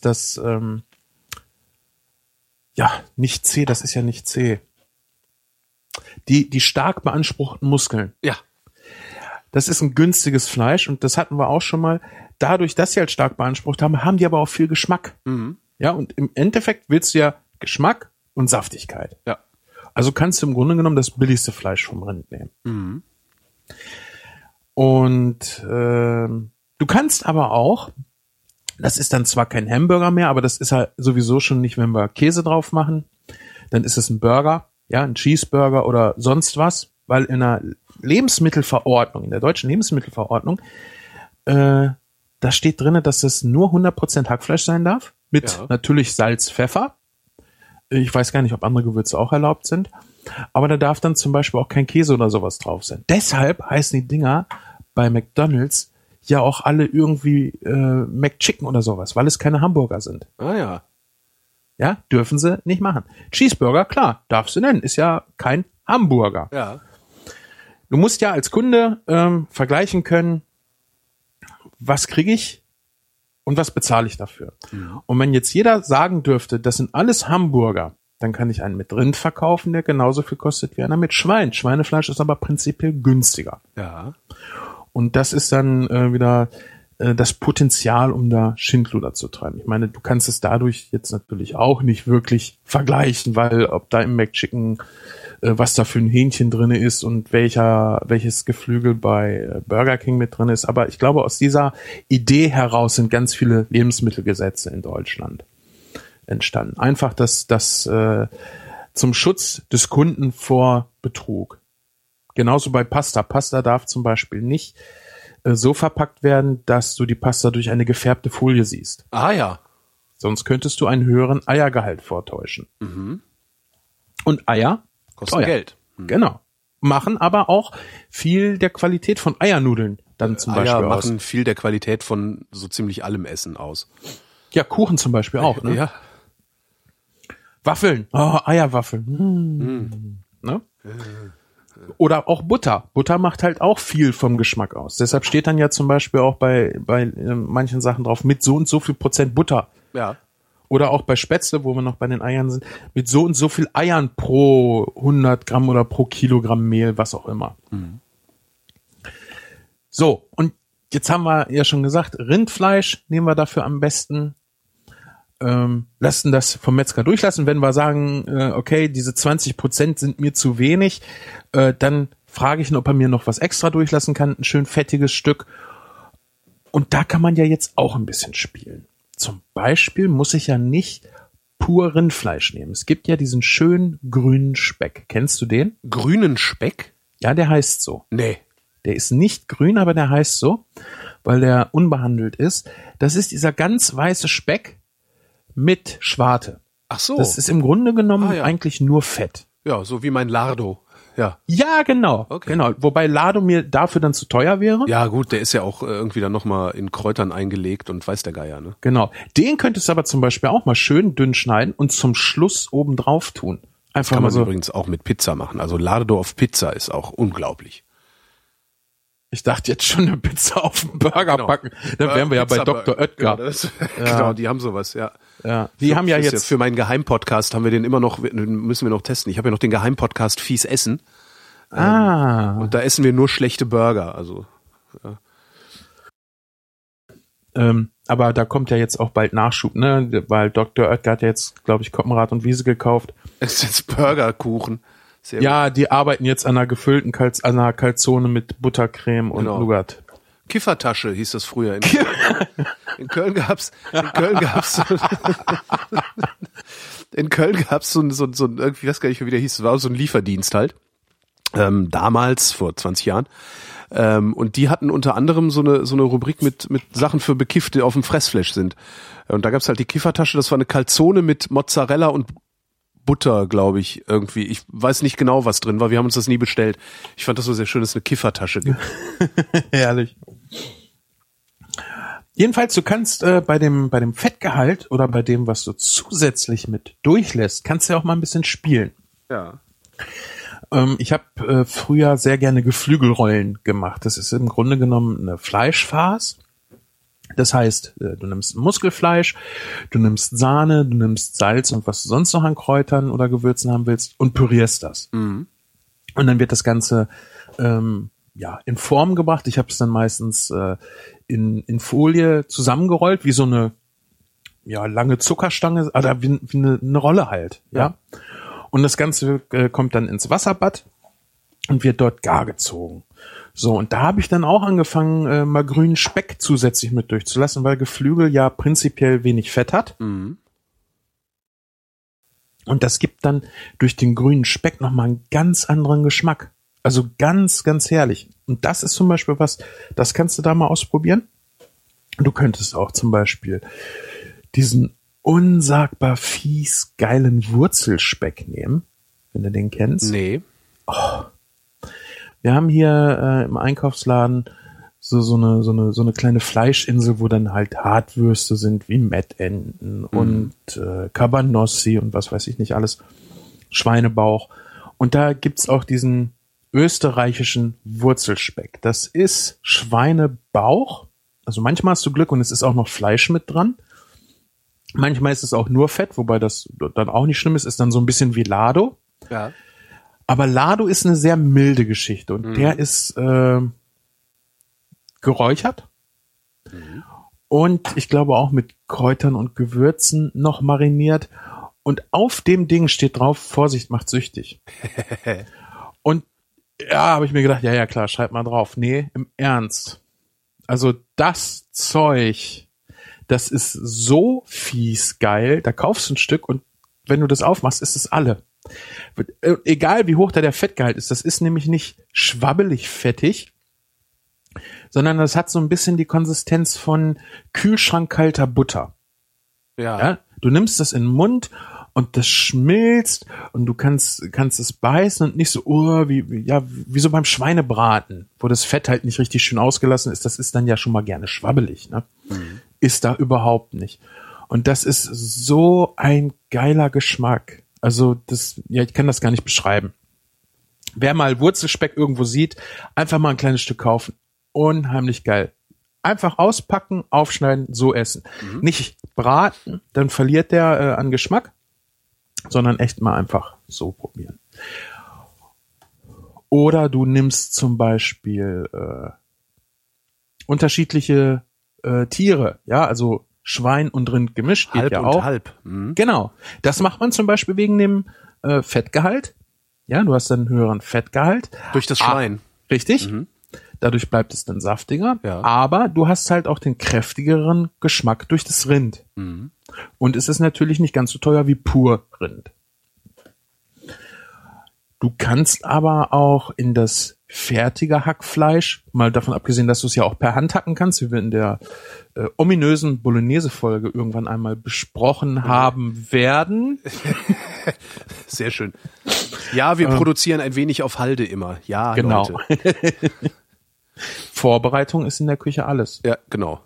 nicht zäh, das ist ja nicht zäh. Die stark beanspruchten Muskeln. Ja. Das ist ein günstiges Fleisch und das hatten wir auch schon mal. Dadurch, dass sie halt stark beansprucht haben die aber auch viel Geschmack. Mhm. Ja, und im Endeffekt willst du ja Geschmack und Saftigkeit. Ja. Also kannst du im Grunde genommen das billigste Fleisch vom Rind nehmen. Mhm. Und du kannst aber auch, das ist dann zwar kein Hamburger mehr, aber das ist halt sowieso schon nicht, wenn wir Käse drauf machen, dann ist es ein Burger, ja, ein Cheeseburger oder sonst was, weil in der Lebensmittelverordnung, in der deutschen Lebensmittelverordnung, da steht drin, dass es nur 100% Hackfleisch sein darf, mit natürlich Salz, Pfeffer. Ich weiß gar nicht, ob andere Gewürze auch erlaubt sind. Aber da darf dann zum Beispiel auch kein Käse oder sowas drauf sein. Deshalb heißen die Dinger bei McDonald's ja auch alle irgendwie McChicken oder sowas, weil es keine Hamburger sind. Ah ja. Ja, dürfen sie nicht machen. Cheeseburger, klar, darfst du nennen, ist ja kein Hamburger. Ja. Du musst ja als Kunde vergleichen können, was kriege ich und was bezahle ich dafür. Mhm. Und wenn jetzt jeder sagen dürfte, das sind alles Hamburger, dann kann ich einen mit Rind verkaufen, der genauso viel kostet wie einer mit Schwein. Schweinefleisch ist aber prinzipiell günstiger. Ja. Und das ist dann wieder das Potenzial, um da Schindluder zu treiben. Ich meine, du kannst es dadurch jetzt natürlich auch nicht wirklich vergleichen, weil ob da im McChicken was da für ein Hähnchen drin ist und welches Geflügel bei Burger King mit drin ist. Aber ich glaube, aus dieser Idee heraus sind ganz viele Lebensmittelgesetze in Deutschland entstanden. Einfach das zum Schutz des Kunden vor Betrug. Genauso bei Pasta. Pasta darf zum Beispiel nicht so verpackt werden, dass du die Pasta durch eine gefärbte Folie siehst. Ah ja. Sonst könntest du einen höheren Eiergehalt vortäuschen. Mhm. Und Eier kosten Geld. Genau. Machen aber auch viel der Qualität von Eiernudeln dann zum Beispiel Eier aus. machen viel der Qualität von so ziemlich allem Essen aus. Ja, Kuchen zum Beispiel auch, ne? Ja. Waffeln. Oh, Eierwaffeln. Ne? Oder auch Butter. Butter macht halt auch viel vom Geschmack aus. Deshalb steht dann ja zum Beispiel auch bei manchen Sachen drauf, mit so und so viel Prozent Butter. Ja. Oder auch bei Spätzle, wo wir noch bei den Eiern sind, mit so und so viel Eiern pro 100 Gramm oder pro Kilogramm Mehl, was auch immer. So, und jetzt haben wir ja schon gesagt, Rindfleisch nehmen wir dafür am besten. Lassen das vom Metzger durchlassen. Wenn wir sagen, okay, diese 20% sind mir zu wenig, dann frage ich ihn, ob er mir noch was extra durchlassen kann, ein schön fettiges Stück. Und da kann man ja jetzt auch ein bisschen spielen. Zum Beispiel muss ich ja nicht pur Rindfleisch nehmen. Es gibt ja diesen schönen grünen Speck. Kennst du den? Grünen Speck? Ja, der heißt so. Nee. Der ist nicht grün, aber der heißt so, weil der unbehandelt ist. Das ist dieser ganz weiße Speck mit Schwarte. Ach so. Das ist im Grunde genommen ja. eigentlich nur Fett. Ja, so wie mein Lardo. Ja. Ja, genau. Okay. Genau. Wobei Lardo mir dafür dann zu teuer wäre. Ja, gut, der ist ja auch irgendwie dann nochmal in Kräutern eingelegt und weiß der Geier, ne? Genau. Den könntest du aber zum Beispiel auch mal schön dünn schneiden und zum Schluss oben drauf tun. Einfach Kann mal man so. übrigens auch mit Pizza machen. Also Lardo auf Pizza ist auch unglaublich. Ich dachte jetzt schon eine Pizza auf den Burger packen. Dann wären wir ja bei Dr. Oetker. Genau, die haben sowas, ja. Ja. Die haben ja jetzt für meinen Geheimpodcast haben wir den immer noch, müssen wir noch testen. Ich habe ja noch den Geheimpodcast Fies Essen. Und da essen wir nur schlechte Burger, also. Ja. Aber da kommt ja jetzt auch bald Nachschub, ne? Weil Dr. Oetker hat ja jetzt, glaube ich, Koppenrad und Wiese gekauft. Es ist jetzt Burgerkuchen. Sehr ja, die arbeiten jetzt an einer gefüllten an einer Calzone mit Buttercreme und Nougat. Kiffertasche hieß das früher. In Köln gab's in Köln gab's so irgendwie, ich weiß gar nicht, wie der hieß, es war so ein Lieferdienst halt. Damals, vor 20 Jahren. Und die hatten unter anderem so eine Rubrik mit Sachen für Bekiffte, die auf dem Fressflash sind. Und da gab's halt die Kiffertasche, das war eine Calzone mit Mozzarella und Butter, glaube ich, irgendwie. Ich weiß nicht genau, was drin war. Wir haben uns das nie bestellt. Ich fand das so sehr schön, dass es eine Kiffertasche gibt. Herrlich. Jedenfalls, du kannst bei dem Fettgehalt oder bei dem, was du zusätzlich mit durchlässt, kannst du ja auch mal ein bisschen spielen. Ja. Ich habe früher sehr gerne Geflügelrollen gemacht. Das ist im Grunde genommen eine Fleischfarce. Das heißt, du nimmst Muskelfleisch, du nimmst Sahne, du nimmst Salz und was du sonst noch an Kräutern oder Gewürzen haben willst und pürierst das. Und dann wird das Ganze in Form gebracht. Ich habe es dann meistens in Folie zusammengerollt, wie so eine lange Zuckerstange, also wie eine Rolle halt. Ja. Und das Ganze kommt dann ins Wasserbad und wird dort gar gezogen. So, und da habe ich dann auch angefangen, mal grünen Speck zusätzlich mit durchzulassen, weil Geflügel ja prinzipiell wenig Fett hat. Und das gibt dann durch den grünen Speck nochmal einen ganz anderen Geschmack. Also ganz, ganz herrlich. Und das ist zum Beispiel was, das kannst du da mal ausprobieren. Du könntest auch zum Beispiel diesen unsagbar fies geilen Wurzelspeck nehmen, wenn du den kennst. Nee. Wir haben hier im Einkaufsladen so eine kleine Fleischinsel, wo dann halt Hartwürste sind wie Mettenten und Cabanossi und was weiß ich nicht alles, Schweinebauch. Und da gibt's auch diesen österreichischen Wurzelspeck. Das ist Schweinebauch. Also manchmal hast du Glück und es ist auch noch Fleisch mit dran. Manchmal ist es auch nur Fett, wobei das dann auch nicht schlimm ist dann so ein bisschen wie Lardo. Ja. Aber Lardo ist eine sehr milde Geschichte und der ist geräuchert und ich glaube auch mit Kräutern und Gewürzen noch mariniert und auf dem Ding steht drauf, Vorsicht macht süchtig. Und ja, habe ich mir gedacht, ja klar, schreib mal drauf. Nee, im Ernst. Also das Zeug, das ist so fies geil, da kaufst du ein Stück und wenn du das aufmachst, ist es alle. Egal wie hoch da der Fettgehalt ist, das ist nämlich nicht schwabbelig fettig, sondern das hat so ein bisschen die Konsistenz von kühlschrankkalter Butter. Ja. Du nimmst das in den Mund und das schmilzt und du kannst es beißen und nicht so, wie so beim Schweinebraten, wo das Fett halt nicht richtig schön ausgelassen ist. Das ist dann ja schon mal gerne schwabbelig, ne? Ist da überhaupt nicht. Und das ist so ein geiler Geschmack. Also ich kann das gar nicht beschreiben. Wer mal Wurzelspeck irgendwo sieht, einfach mal ein kleines Stück kaufen. Unheimlich geil. Einfach auspacken, aufschneiden, so essen. Nicht braten, dann verliert der an Geschmack, sondern echt mal einfach so probieren. Oder du nimmst zum Beispiel unterschiedliche Tiere, ja, also Schwein und Rind gemischt, geht Halb ja und auch. halb. Mhm. Genau. Das macht man zum Beispiel wegen dem Fettgehalt. Ja, du hast dann einen höheren Fettgehalt. Durch das Schwein. Richtig. Dadurch bleibt es dann saftiger. Ja. Aber du hast halt auch den kräftigeren Geschmack durch das Rind. Und es ist natürlich nicht ganz so teuer wie pur Rind. Du kannst aber auch in das fertige Hackfleisch, mal davon abgesehen, dass du es ja auch per Hand hacken kannst, wie wir in der ominösen Bolognese-Folge irgendwann einmal besprochen haben werden. Sehr schön. Ja, wir produzieren ein wenig auf Halde immer. Ja, Genau. Leute. Vorbereitung ist in der Küche alles. Ja, genau.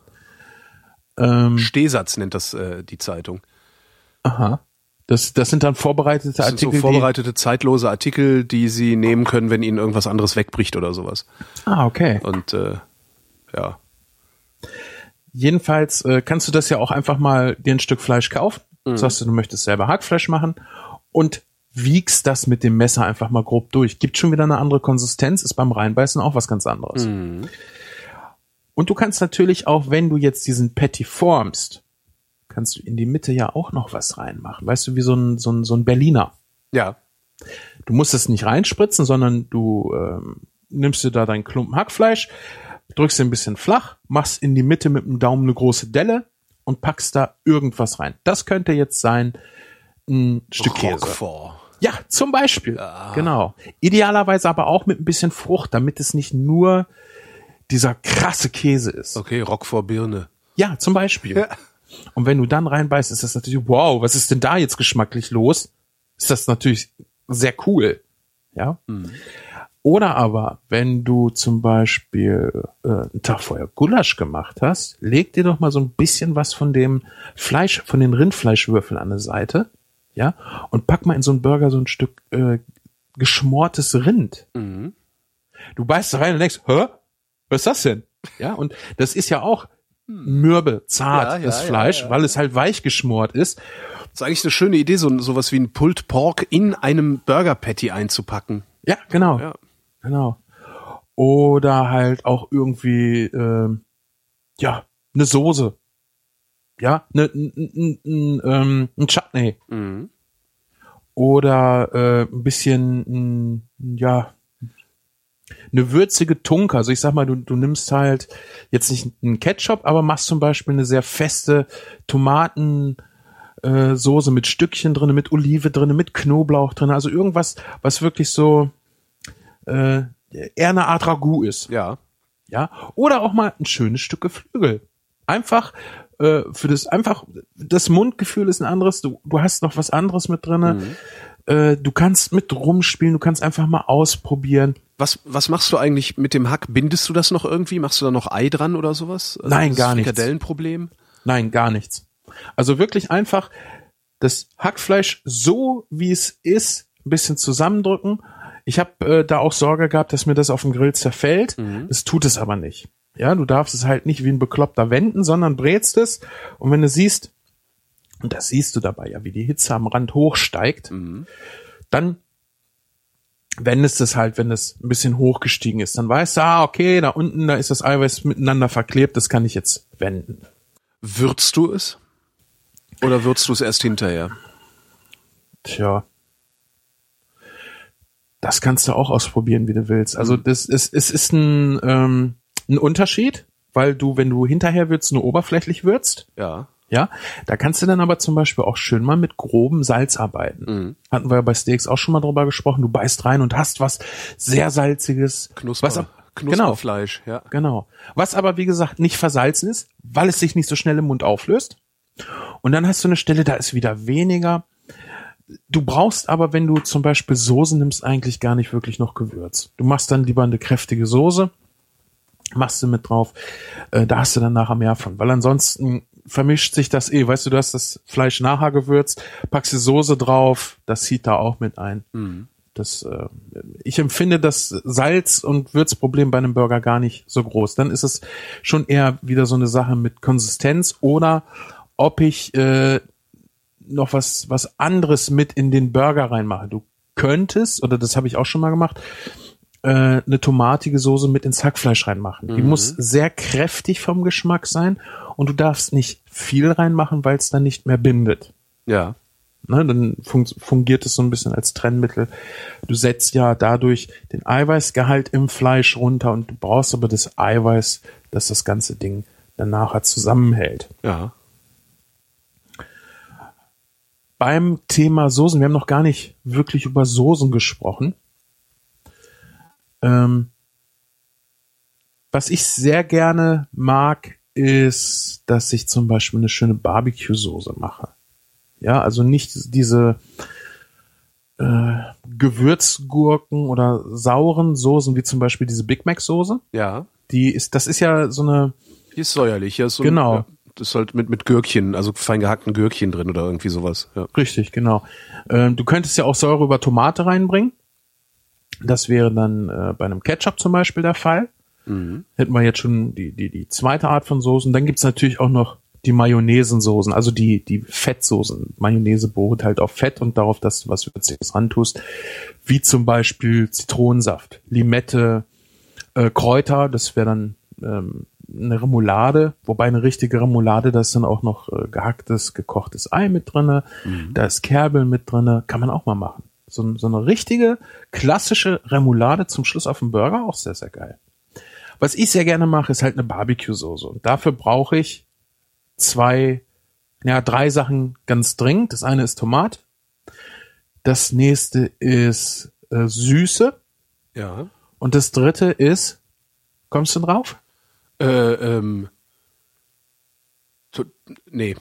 Stehsatz nennt das die Zeitung. Aha. Das sind dann vorbereitete Das sind Artikel. so vorbereitete, zeitlose Artikel, die Sie nehmen können, wenn Ihnen irgendwas anderes wegbricht oder sowas. Okay. Und ja. Jedenfalls kannst du das ja auch einfach mal dir ein Stück Fleisch kaufen. Sagst du möchtest selber Hackfleisch machen und wiegst das mit dem Messer einfach mal grob durch. Gibt schon wieder eine andere Konsistenz, ist beim Reinbeißen auch was ganz anderes. Und du kannst natürlich auch, wenn du jetzt diesen Patty formst, kannst du in die Mitte ja auch noch was reinmachen. Weißt du, wie so ein Berliner. Ja. Du musst es nicht reinspritzen, sondern du nimmst dir da deinen Klumpen Hackfleisch, drückst ihn ein bisschen flach, machst in die Mitte mit dem Daumen eine große Delle und packst da irgendwas rein. Das könnte jetzt sein ein Stück Käse. Roquefort. Ja, zum Beispiel. Genau. Idealerweise aber auch mit ein bisschen Frucht, damit es nicht nur dieser krasse Käse ist. Okay, Roquefort Birne. Ja, zum Beispiel. Ja. Und wenn du dann reinbeißt, ist das natürlich, wow, was ist denn da jetzt geschmacklich los? Ist das natürlich sehr cool. Ja. Oder aber, wenn du zum Beispiel einen Tag vorher Gulasch gemacht hast, leg dir doch mal so ein bisschen was von dem Fleisch, von den Rindfleischwürfeln an der Seite, ja, und pack mal in so einen Burger so ein Stück geschmortes Rind. Du beißt da rein und denkst, hä? Was ist das denn? Ja, und das ist ja auch mürbe, zart, das Fleisch, weil es halt weich geschmort ist. Das ist eigentlich eine schöne Idee, sowas wie ein Pulled Pork in einem Burger Patty einzupacken. Ja, genau. Ja. Genau. Oder halt auch irgendwie, eine Soße. Ja, ein Chutney. Oder ein bisschen, eine würzige Tunke. Also ich sag mal, du nimmst halt jetzt nicht einen Ketchup, aber machst zum Beispiel eine sehr feste Tomatensoße mit Stückchen drin, mit Olive drin, mit Knoblauch drin. Also irgendwas, was wirklich so eher eine Art Ragout ist. Ja. Ja. Oder auch mal ein schönes Stück Geflügel. Einfach das Mundgefühl ist ein anderes. Du hast noch was anderes mit drinne. Du kannst mit rumspielen, du kannst einfach mal ausprobieren. Was machst du eigentlich mit dem Hack? Bindest du das noch irgendwie? Machst du da noch Ei dran oder sowas? Also Nein, gar nichts. Frikadellenproblem? Nein, gar nichts. Also wirklich einfach das Hackfleisch so, wie es ist, ein bisschen zusammendrücken. Ich habe da auch Sorge gehabt, dass mir das auf dem Grill zerfällt. Das tut es aber nicht. Ja, du darfst es halt nicht wie ein Bekloppter wenden, sondern brätst es. Und wenn du siehst, und das siehst du dabei ja, wie die Hitze am Rand hochsteigt, dann wendest es halt, wenn es ein bisschen hochgestiegen ist. Dann weißt du, okay, da unten, da ist das Eiweiß miteinander verklebt, das kann ich jetzt wenden. Würzt du es? Oder würzt du es erst hinterher? Tja. Das kannst du auch ausprobieren, wie du willst. Also es ist ein Unterschied, weil du, wenn du hinterher würzt, nur oberflächlich würzt. Ja. Ja, da kannst du dann aber zum Beispiel auch schön mal mit grobem Salz arbeiten. Hatten wir ja bei Steaks auch schon mal drüber gesprochen. Du beißt rein und hast was sehr Salziges. Knusperfleisch, ja. Genau. Was aber, wie gesagt, nicht versalzen ist, weil es sich nicht so schnell im Mund auflöst. Und dann hast du eine Stelle, da ist wieder weniger Du brauchst aber, wenn du zum Beispiel Soße nimmst, eigentlich gar nicht wirklich noch Gewürz. Du machst dann lieber eine kräftige Soße, machst du mit drauf, da hast du dann nachher mehr von, weil ansonsten vermischt sich das weißt du hast das Fleisch nachher gewürzt, packst die Soße drauf, das zieht da auch mit ein. Ich empfinde das Salz- und Würzproblem bei einem Burger gar nicht so groß. Dann ist es schon eher wieder so eine Sache mit Konsistenz oder ob ich noch was anderes mit in den Burger reinmache. Du könntest, oder das habe ich auch schon mal gemacht, eine tomatige Soße mit ins Hackfleisch reinmachen. Die muss sehr kräftig vom Geschmack sein und du darfst nicht viel reinmachen, weil es dann nicht mehr bindet. Ja. Ne, dann fungiert es so ein bisschen als Trennmittel. Du setzt ja dadurch den Eiweißgehalt im Fleisch runter und du brauchst aber das Eiweiß, das das ganze Ding dann nachher zusammenhält. Ja. Beim Thema Soßen, wir haben noch gar nicht wirklich über Soßen gesprochen. Was ich sehr gerne mag, ist, dass ich zum Beispiel eine schöne Barbecue-Soße mache. Ja, also nicht diese Gewürzgurken oder sauren Soßen, wie zum Beispiel diese Big Mac-Soße. Ja. Das ist ja so eine... Die ist säuerlich, ja. So genau. Ja, das ist halt mit Gürkchen, also fein gehackten Gürkchen drin oder irgendwie sowas. Ja. Richtig, genau. Du könntest ja auch Säure über Tomate reinbringen. Das wäre dann bei einem Ketchup zum Beispiel der Fall. Hätten wir jetzt schon die zweite Art von Soßen. Dann gibt's natürlich auch noch die Mayonnaisensoßen, also die Fettsoßen. Mayonnaise beruht halt auf Fett und darauf, dass du was Würziges rantust, wie zum Beispiel Zitronensaft, Limette, Kräuter, das wäre dann eine Remoulade, wobei eine richtige Remoulade, da ist dann auch noch gehacktes, gekochtes Ei mit drinne, da ist Kerbel mit drinne, kann man auch mal machen. So eine richtige, klassische Remoulade zum Schluss auf dem Burger, auch sehr, sehr geil. Was ich sehr gerne mache, ist halt eine Barbecue-Soße und dafür brauche ich 3 Sachen ganz dringend. Das eine ist Tomate. Das nächste ist Süße. Ja. Und das dritte ist, kommst du drauf? Nee.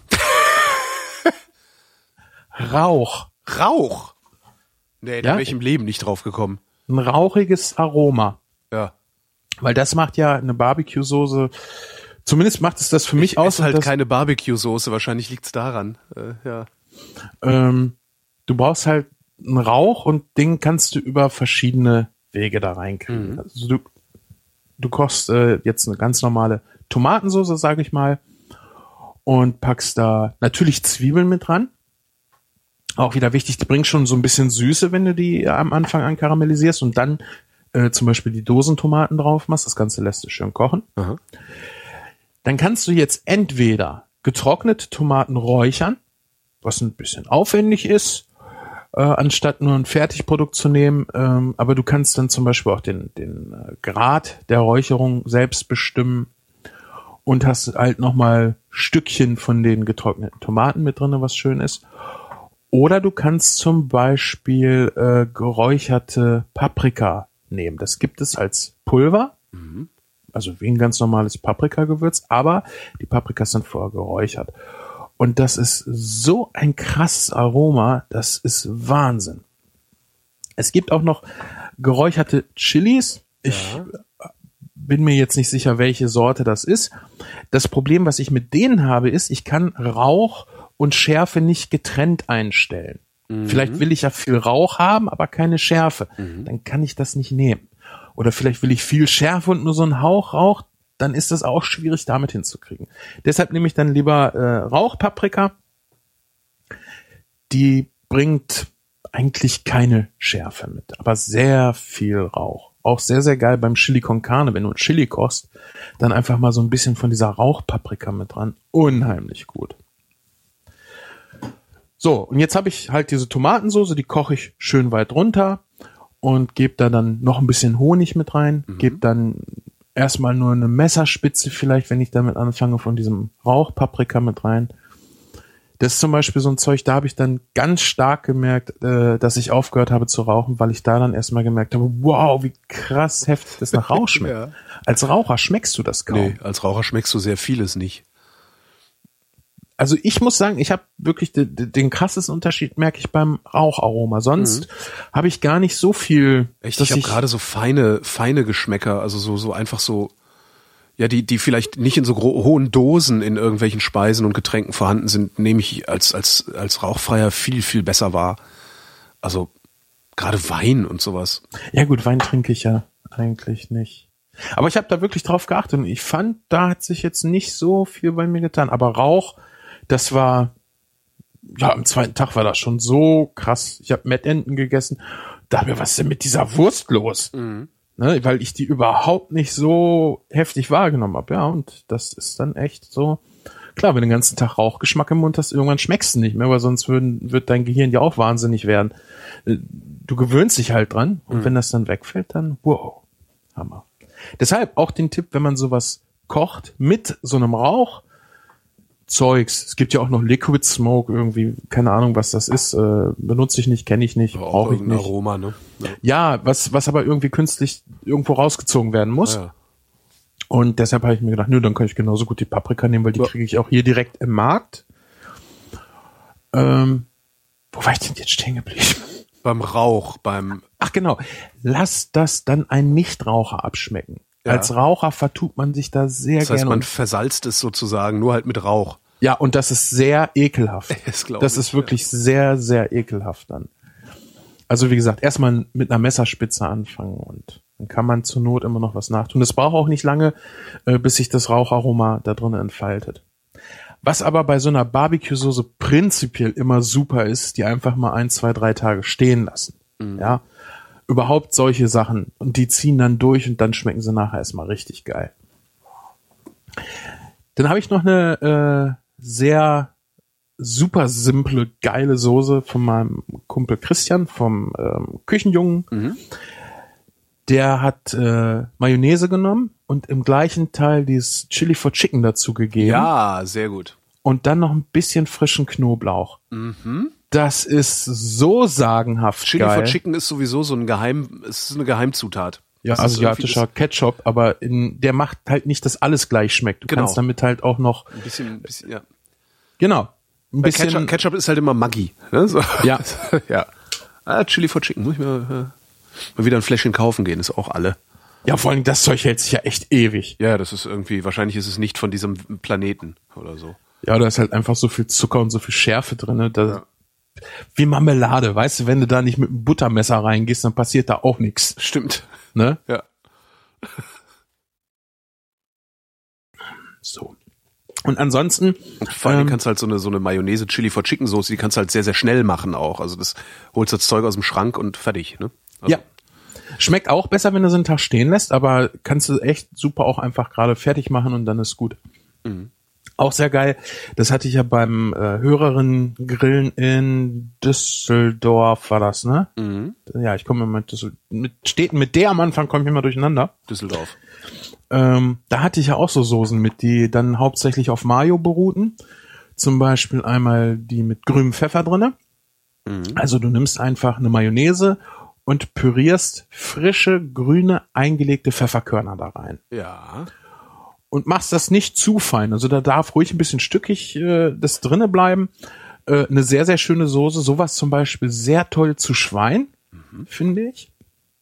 Rauch. Rauch? Nee, da Ja? wäre ich im Leben nicht drauf gekommen. Ein rauchiges Aroma. Ja. Weil das macht ja eine Barbecue-Soße, zumindest macht es das für mich aus. Ist halt das, keine Barbecue-Soße, wahrscheinlich liegt's daran. Ja. Du brauchst halt einen Rauch und den kannst du über verschiedene Wege da reinkriegen. Also du kochst jetzt eine ganz normale Tomatensoße, sage ich mal, und packst da natürlich Zwiebeln mit dran. Auch wieder wichtig, die bringen schon so ein bisschen Süße, wenn du die am Anfang an karamellisierst und dann zum Beispiel die Dosentomaten drauf machst. Das Ganze lässt du schön kochen. Aha. Dann kannst du jetzt entweder getrocknete Tomaten räuchern, was ein bisschen aufwendig ist, anstatt nur ein Fertigprodukt zu nehmen. Aber du kannst dann zum Beispiel auch den Grad der Räucherung selbst bestimmen und hast halt nochmal Stückchen von den getrockneten Tomaten mit drin, was schön ist. Oder du kannst zum Beispiel geräucherte Paprika nehmen. Das gibt es als Pulver, also wie ein ganz normales Paprikagewürz, aber die Paprika ist dann vorher geräuchert. Und das ist so ein krasses Aroma, das ist Wahnsinn. Es gibt auch noch geräucherte Chilis. Ich bin mir jetzt nicht sicher, welche Sorte das ist. Das Problem, was ich mit denen habe, ist, ich kann Rauch und Schärfe nicht getrennt einstellen. Vielleicht will ich ja viel Rauch haben, aber keine Schärfe. Dann kann ich das nicht nehmen. Oder vielleicht will ich viel Schärfe und nur so einen Hauch Rauch. Dann ist das auch schwierig, damit hinzukriegen. Deshalb nehme ich dann lieber Rauchpaprika. Die bringt eigentlich keine Schärfe mit, aber sehr viel Rauch. Auch sehr, sehr geil beim Chili con Carne, wenn du Chili kochst, dann einfach mal so ein bisschen von dieser Rauchpaprika mit dran. Unheimlich gut. So, und jetzt habe ich halt diese Tomatensoße, die koche ich schön weit runter und gebe da dann noch ein bisschen Honig mit rein, gebe dann erstmal nur eine Messerspitze vielleicht, wenn ich damit anfange, von diesem Rauchpaprika mit rein. Das ist zum Beispiel so ein Zeug, da habe ich dann ganz stark gemerkt, dass ich aufgehört habe zu rauchen, weil ich da dann erstmal gemerkt habe, wow, wie krass heftig das nach Rauch schmeckt. Als Raucher schmeckst du das kaum. Nee, als Raucher schmeckst du sehr vieles nicht. Also ich muss sagen, ich habe wirklich den krassesten Unterschied, merke ich beim Raucharoma. Sonst habe ich gar nicht so viel. Echt, ich habe gerade so feine Geschmäcker, also so einfach so, ja, die vielleicht nicht in so hohen Dosen in irgendwelchen Speisen und Getränken vorhanden sind, nehme ich als Rauchfreier viel, viel besser wahr. Also gerade Wein und sowas. Ja gut, Wein trinke ich ja eigentlich nicht. Aber ich habe da wirklich drauf geachtet und ich fand, da hat sich jetzt nicht so viel bei mir getan. Aber Rauch, das war, ja, am zweiten Tag war das schon so krass. Ich habe Mettenten gegessen. Da mir, was ist denn mit dieser Wurst los? Ne, weil ich die überhaupt nicht so heftig wahrgenommen habe. Ja, und das ist dann echt so. Klar, wenn du den ganzen Tag Rauchgeschmack im Mund hast, irgendwann schmeckst du nicht mehr, weil sonst wird dein Gehirn ja auch wahnsinnig werden. Du gewöhnst dich halt dran und wenn das dann wegfällt, dann wow, Hammer. Deshalb auch den Tipp, wenn man sowas kocht mit so einem Rauchzeugs. Es gibt ja auch noch Liquid Smoke irgendwie, keine Ahnung, was das ist. Benutze ich nicht, kenne ich nicht, brauche ich nicht. Aroma, ne? Ja, was aber irgendwie künstlich irgendwo rausgezogen werden muss. Ja. Und deshalb habe ich mir gedacht, nö, dann kann ich genauso gut die Paprika nehmen, weil die kriege ich auch hier direkt im Markt. Wo war ich denn jetzt stehen geblieben? Beim Rauch, Ach genau, lass das dann ein Nichtraucher abschmecken. Ja. Als Raucher vertut man sich da sehr das heißt, gerne. man versalzt es sozusagen, nur halt mit Rauch. Ja, und das ist sehr ekelhaft. Das ist wirklich sehr, sehr ekelhaft dann. Also wie gesagt, erstmal mit einer Messerspitze anfangen und dann kann man zur Not immer noch was nachtun. Das braucht auch nicht lange, bis sich das Raucharoma da drin entfaltet. Was aber bei so einer Barbecue-Soße prinzipiell immer super ist, die einfach mal 1, 2, 3 Tage stehen lassen. Ja, überhaupt solche Sachen. Und die ziehen dann durch und dann schmecken sie nachher erstmal richtig geil. Dann habe ich noch eine sehr super simple, geile Soße von meinem Kumpel Christian, vom Küchenjungen. Der hat Mayonnaise genommen und im gleichen Teil dieses Chili for Chicken dazu gegeben. Ja, sehr gut. Und dann noch ein bisschen frischen Knoblauch. Das ist so sagenhaft Chili geil. for Chicken ist sowieso so eine Geheimzutat. Ja, Das ist asiatischer Ketchup, aber der macht halt nicht, dass alles gleich schmeckt. Du kannst damit halt auch noch ein bisschen, ja. Genau. Ein bisschen Ketchup ist halt immer Maggi. Ne? So. Ja. Ja. Chili for Chicken, muss ich mal wieder ein Fläschchen kaufen gehen, ist auch alle. Ja, vor allem das Zeug hält sich ja echt ewig. Ja, das ist irgendwie, wahrscheinlich ist es nicht von diesem Planeten oder so. Ja, da ist halt einfach so viel Zucker und so viel Schärfe drin. Wie Marmelade, weißt du, wenn du da nicht mit einem Buttermesser reingehst, dann passiert da auch nichts. Stimmt. Ne? Ja. So. Und ansonsten. Vor allem kannst du halt so eine Mayonnaise Chili for Chicken Soße, die kannst du halt sehr, sehr schnell machen auch. Also das holst das Zeug aus dem Schrank und fertig, ne? Also. Ja. Schmeckt auch besser, wenn du so einen Tag stehen lässt, aber kannst du echt super auch einfach gerade fertig machen und dann ist gut. Auch sehr geil. Das hatte ich ja beim Hörerinnen-Grillen in Düsseldorf, war das, ne? Ja, ich komme mit Städten mit D am Anfang komme ich immer durcheinander. Düsseldorf. Da hatte ich ja auch so Soßen mit, die dann hauptsächlich auf Mayo beruhten. Zum Beispiel einmal die mit grünem Pfeffer drinne. Also du nimmst einfach eine Mayonnaise und pürierst frische, grüne, eingelegte Pfefferkörner da rein. Ja. Und machst das nicht zu fein. Also da darf ruhig ein bisschen stückig das drinne bleiben. Eine sehr, sehr schöne Soße. Sowas zum Beispiel sehr toll zu Schwein, finde ich.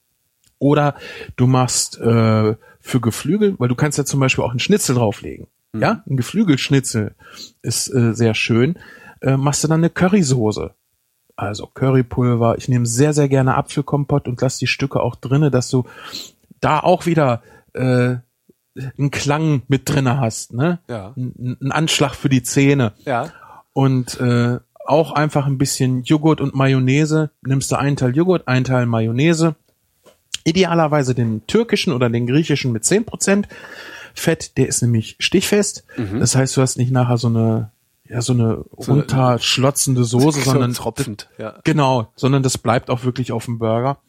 Oder du machst für Geflügel, weil du kannst ja zum Beispiel auch einen Schnitzel drauflegen. Ja, ein Geflügelschnitzel ist sehr schön. Machst du dann eine Currysoße. Also Currypulver. Ich nehme sehr, sehr gerne Apfelkompott und lass die Stücke auch drinne, dass du da auch wieder einen Klang mit drinne hast, ne? Ja. Ein Anschlag für die Zähne. Ja. Und auch einfach ein bisschen Joghurt und Mayonnaise. Nimmst du einen Teil Joghurt, einen Teil Mayonnaise. Idealerweise den türkischen oder den griechischen mit 10% Fett. Der ist nämlich stichfest. Das heißt, du hast nicht nachher so eine runterschlotzende Soße, sondern tropfend. Ja. Genau, sondern das bleibt auch wirklich auf dem Burger.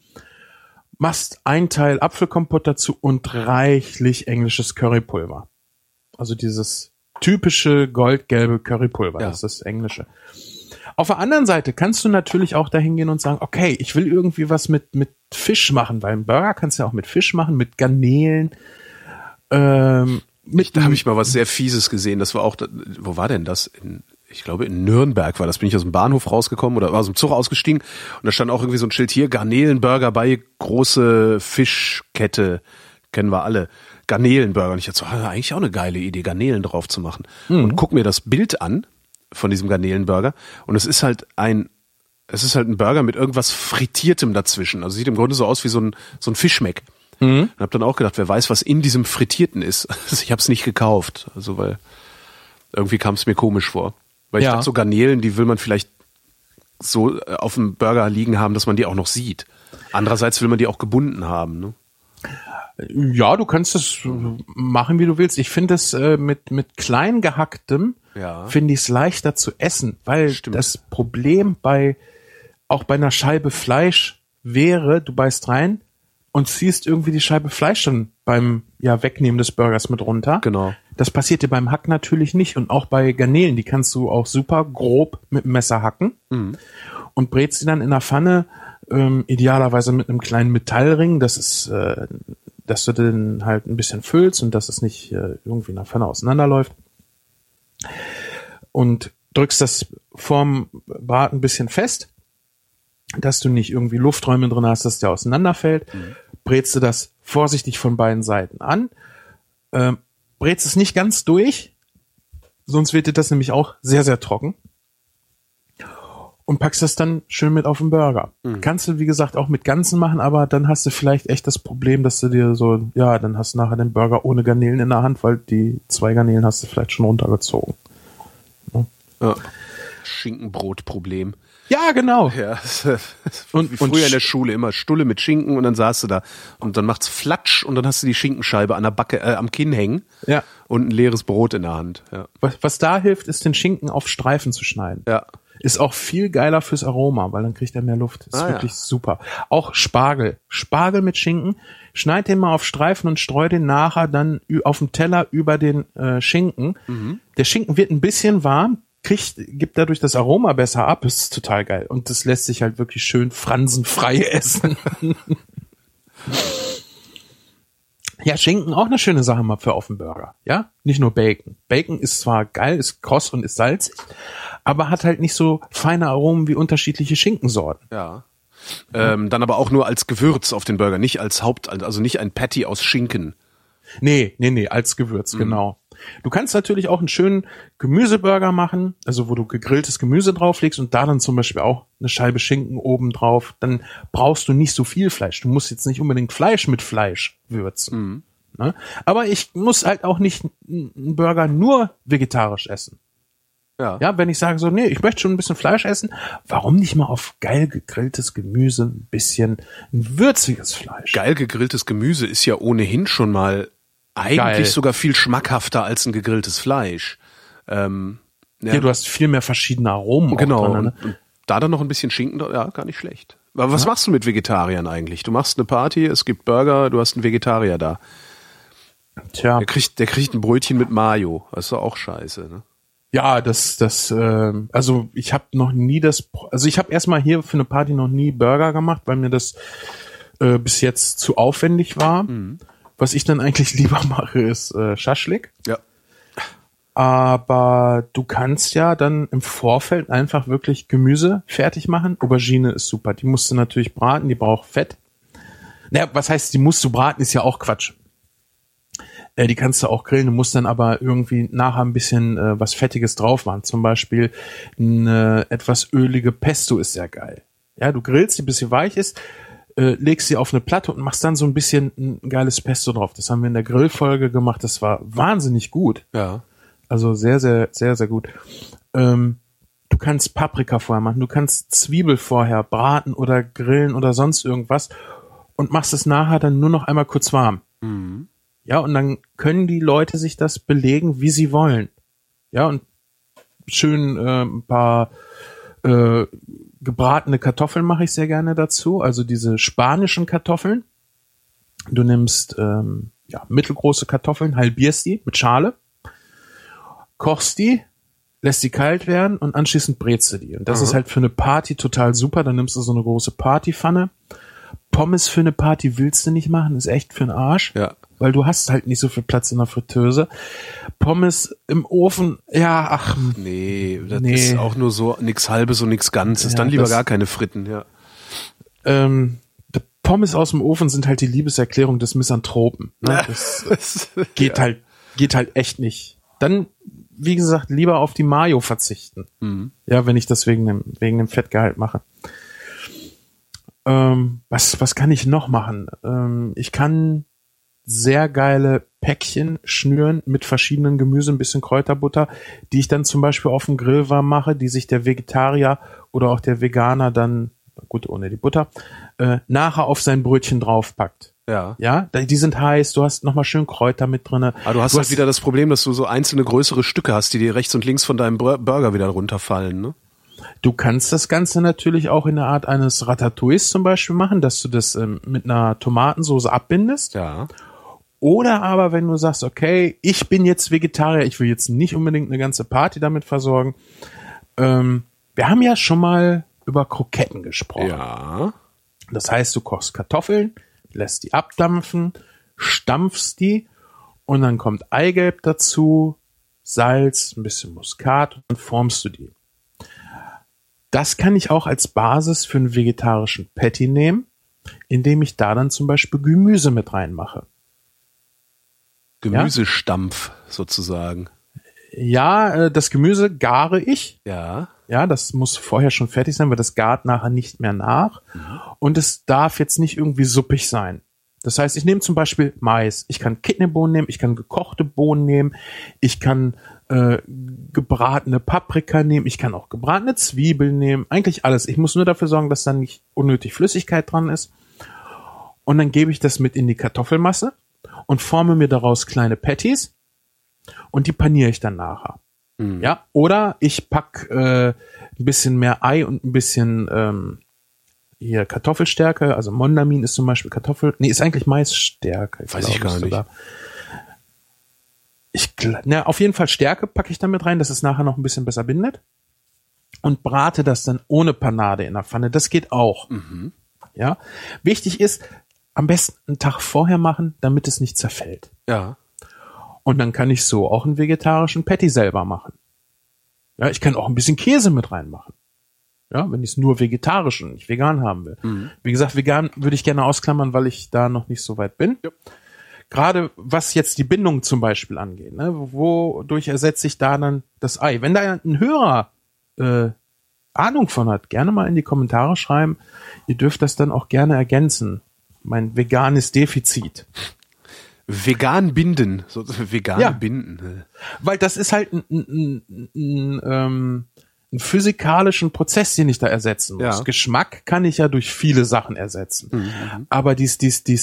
Machst ein Teil Apfelkompott dazu und reichlich englisches Currypulver. Also dieses typische goldgelbe Currypulver, das ist das englische. Auf der anderen Seite kannst du natürlich auch dahin gehen und sagen, okay, ich will irgendwie was mit Fisch machen, weil einen Burger kannst du ja auch mit Fisch machen, mit Garnelen. Da habe ich mal was sehr Fieses gesehen. Das war auch, wo war denn das? ich glaube in Nürnberg war das, bin ich aus dem Bahnhof rausgekommen oder aus dem Zug ausgestiegen und da stand auch irgendwie so ein Schild hier, Garnelenburger bei große Fischkette, kennen wir alle. Garnelenburger. Und ich dachte so, eigentlich auch eine geile Idee, Garnelen drauf zu machen. Und guck mir das Bild an von diesem Garnelenburger und es ist halt ein Burger mit irgendwas Frittiertem dazwischen. Also sieht im Grunde so aus wie so ein Fischmeck. Und hab dann auch gedacht, wer weiß, was in diesem Frittierten ist. Also ich habe es nicht gekauft. Also weil irgendwie kam es mir komisch vor. Weil ich dachte, so Garnelen, die will man vielleicht so auf dem Burger liegen haben, dass man die auch noch sieht. Andererseits will man die auch gebunden haben. Ne? Ja, du kannst das machen, wie du willst. Ich finde es mit klein gehacktem, finde ich es leichter zu essen, weil das Problem auch bei einer Scheibe Fleisch wäre, du beißt rein und ziehst irgendwie die Scheibe Fleisch dann beim Wegnehmen des Burgers mit runter. Genau. Das passiert dir beim Hack natürlich nicht. Und auch bei Garnelen, die kannst du auch super grob mit dem Messer hacken und brätst sie dann in der Pfanne, idealerweise mit einem kleinen Metallring, dass du den halt ein bisschen füllst und dass es nicht irgendwie in der Pfanne auseinanderläuft. Und drückst das vorm Braten ein bisschen fest, dass du nicht irgendwie Lufträume drin hast, dass der auseinanderfällt. Brätst du das vorsichtig von beiden Seiten an. Brätst es nicht ganz durch, sonst wird dir das nämlich auch sehr, sehr trocken. Und packst das dann schön mit auf den Burger. Kannst du, wie gesagt, auch mit Ganzen machen, aber dann hast du vielleicht echt das Problem, dass du dir so, dann hast du nachher den Burger ohne Garnelen in der Hand, weil die 2 Garnelen hast du vielleicht schon runtergezogen. Ja. Schinkenbrotproblem. Ja, genau. Ja, und früher in der Schule immer Stulle mit Schinken und dann saßt du da und dann macht's Flatsch und dann hast du die Schinkenscheibe an der Backe, am Kinn hängen und ein leeres Brot in der Hand. Ja. Was da hilft, ist den Schinken auf Streifen zu schneiden. Ja. Ist auch viel geiler fürs Aroma, weil dann kriegt er mehr Luft. Ist wirklich super. Auch Spargel. Spargel mit Schinken. Schneid den mal auf Streifen und streu den nachher dann auf dem Teller über den Schinken. Der Schinken wird ein bisschen warm, gibt dadurch das Aroma besser ab. Das ist total geil. Und das lässt sich halt wirklich schön fransenfrei essen. Ja, Schinken auch eine schöne Sache mal für auf dem Burger. Ja, nicht nur Bacon. Bacon ist zwar geil, ist kross und ist salzig, aber hat halt nicht so feine Aromen wie unterschiedliche Schinkensorten. Ja. Dann aber auch nur als Gewürz auf den Burger, nicht als also nicht ein Patty aus Schinken. Nee, als Gewürz, genau. Du kannst natürlich auch einen schönen Gemüseburger machen, also wo du gegrilltes Gemüse drauflegst und da dann zum Beispiel auch eine Scheibe Schinken oben drauf. Dann brauchst du nicht so viel Fleisch. Du musst jetzt nicht unbedingt Fleisch mit Fleisch würzen. Ne? Aber ich muss halt auch nicht einen Burger nur vegetarisch essen. Ja, wenn ich sage so, nee, ich möchte schon ein bisschen Fleisch essen, warum nicht mal auf geil gegrilltes Gemüse ein bisschen ein würziges Fleisch? Geil gegrilltes Gemüse ist ja ohnehin schon mal eigentlich sogar viel schmackhafter als ein gegrilltes Fleisch. Du hast viel mehr verschiedene Aromen. Genau. Drin, ne? Und da dann noch ein bisschen Schinken, gar nicht schlecht. Aber was machst du mit Vegetariern eigentlich? Du machst eine Party, es gibt Burger, du hast einen Vegetarier da. Tja. Der kriegt ein Brötchen mit Mayo. Das ist doch auch scheiße, ne? Ja, also ich habe noch nie ich habe erstmal hier für eine Party noch nie Burger gemacht, weil mir das bis jetzt zu aufwendig war. Was ich dann eigentlich lieber mache, ist Schaschlik. Ja. Aber du kannst ja dann im Vorfeld einfach wirklich Gemüse fertig machen. Aubergine ist super. Die musst du natürlich braten, die braucht Fett. Naja, was heißt, die musst du braten, ist ja auch Quatsch. Die kannst du auch grillen, du musst dann aber irgendwie nachher ein bisschen was Fettiges drauf machen. Zum Beispiel eine etwas ölige Pesto ist sehr geil. Ja, du grillst die, bis sie weich ist, legst sie auf eine Platte und machst dann so ein bisschen ein geiles Pesto drauf. Das haben wir in der Grillfolge gemacht, das war wahnsinnig gut. Ja. Also sehr, sehr, sehr, sehr gut. Du kannst Paprika vorher machen, du kannst Zwiebel vorher braten oder grillen oder sonst irgendwas und machst es nachher dann nur noch einmal kurz warm. Mhm. Ja, und dann können die Leute sich das belegen, wie sie wollen. Ja, und schön ein paar gebratene Kartoffeln mache ich sehr gerne dazu, also diese spanischen Kartoffeln. Du nimmst mittelgroße Kartoffeln, halbierst die mit Schale, kochst die, lässt die kalt werden und anschließend brätst du die. Und das ist halt für eine Party total super. Dann nimmst du so eine große Partypfanne. Pommes für eine Party willst du nicht machen, ist echt für den Arsch. Ja. weil du hast halt nicht so viel Platz in der Fritteuse. Pommes im Ofen, Nee, das ist auch nur so nix Halbes und nix Ganzes. Ja, Dann lieber gar keine Fritten, ja. Pommes aus dem Ofen sind halt die Liebeserklärung des Misanthropen. Ne? Das geht halt echt nicht. Dann, wie gesagt, lieber auf die Mayo verzichten. Mhm. Ja, wenn ich das wegen dem Fettgehalt mache. Was kann ich noch machen? Ich kann sehr geile Päckchen schnüren mit verschiedenen Gemüse, ein bisschen Kräuterbutter, die ich dann zum Beispiel auf dem Grill warm mache, die sich der Vegetarier oder auch der Veganer dann, gut, ohne die Butter, nachher auf sein Brötchen draufpackt. Ja. Ja, die sind heiß, du hast nochmal schön Kräuter mit drinne. Aber du hast halt wieder das Problem, dass du so einzelne größere Stücke hast, die dir rechts und links von deinem Burger wieder runterfallen, ne? Du kannst das Ganze natürlich auch in der Art eines Ratatouilles zum Beispiel machen, dass du das mit einer Tomatensauce abbindest. Ja. Oder aber, wenn du sagst, okay, ich bin jetzt Vegetarier, ich will jetzt nicht unbedingt eine ganze Party damit versorgen. Wir haben ja schon mal über Kroketten gesprochen. Ja. Das heißt, du kochst Kartoffeln, lässt die abdampfen, stampfst die und dann kommt Eigelb dazu, Salz, ein bisschen Muskat und dann formst du die. Das kann ich auch als Basis für einen vegetarischen Patty nehmen, indem ich da dann zum Beispiel Gemüse mit reinmache. Gemüsestampf sozusagen. Ja, das Gemüse gare ich. Ja. Ja, das muss vorher schon fertig sein, weil das gart nachher nicht mehr nach. Und es darf jetzt nicht irgendwie suppig sein. Das heißt, ich nehme zum Beispiel Mais. Ich kann Kidneybohnen nehmen, ich kann gekochte Bohnen nehmen, ich kann gebratene Paprika nehmen, ich kann auch gebratene Zwiebeln nehmen. Eigentlich alles. Ich muss nur dafür sorgen, dass da nicht unnötig Flüssigkeit dran ist. Und dann gebe ich das mit in die Kartoffelmasse und forme mir daraus kleine Patties und die paniere ich dann nachher. Mhm. Ja, oder ich pack ein bisschen mehr Ei und ein bisschen hier Kartoffelstärke, also Mondamin ist zum Beispiel ist eigentlich Maisstärke. Weiß ich gar nicht. Sogar. Auf jeden Fall Stärke packe ich damit rein, dass es nachher noch ein bisschen besser bindet und brate das dann ohne Panade in der Pfanne. Das geht auch. Mhm. Ja, wichtig ist, am besten einen Tag vorher machen, damit es nicht zerfällt. Ja. Und dann kann ich so auch einen vegetarischen Patty selber machen. Ja, ich kann auch ein bisschen Käse mit reinmachen. Ja, wenn ich es nur vegetarisch und nicht vegan haben will. Mhm. Wie gesagt, vegan würde ich gerne ausklammern, weil ich da noch nicht so weit bin. Ja. Gerade was jetzt die Bindung zum Beispiel angeht, ne, wodurch ersetze ich da dann das Ei? Wenn da ein Hörer Ahnung von hat, gerne mal in die Kommentare schreiben. Ihr dürft das dann auch gerne ergänzen. Mein veganes Defizit. Vegan binden, so vegan binden. Weil das ist halt ein physikalischen Prozess, den ich da ersetzen muss. Ja. Geschmack kann ich ja durch viele Sachen ersetzen. Mhm. Aber chemisch,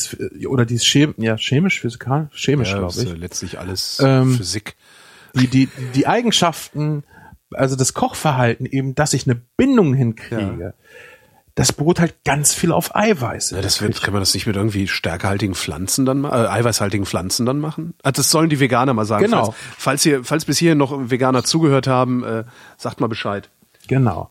physikalisch, chemisch, Ja, glaube ist ich. letztlich alles Physik. Die Eigenschaften, also das Kochverhalten eben, dass ich eine Bindung hinkriege, das beruht halt ganz viel auf Eiweiß. Ja, kann man das nicht mit irgendwie stärkehaltigen Pflanzen dann eiweißhaltigen Pflanzen dann machen? Also das sollen die Veganer mal sagen. Genau. Falls bis hierhin noch Veganer zugehört haben, sagt mal Bescheid. Genau.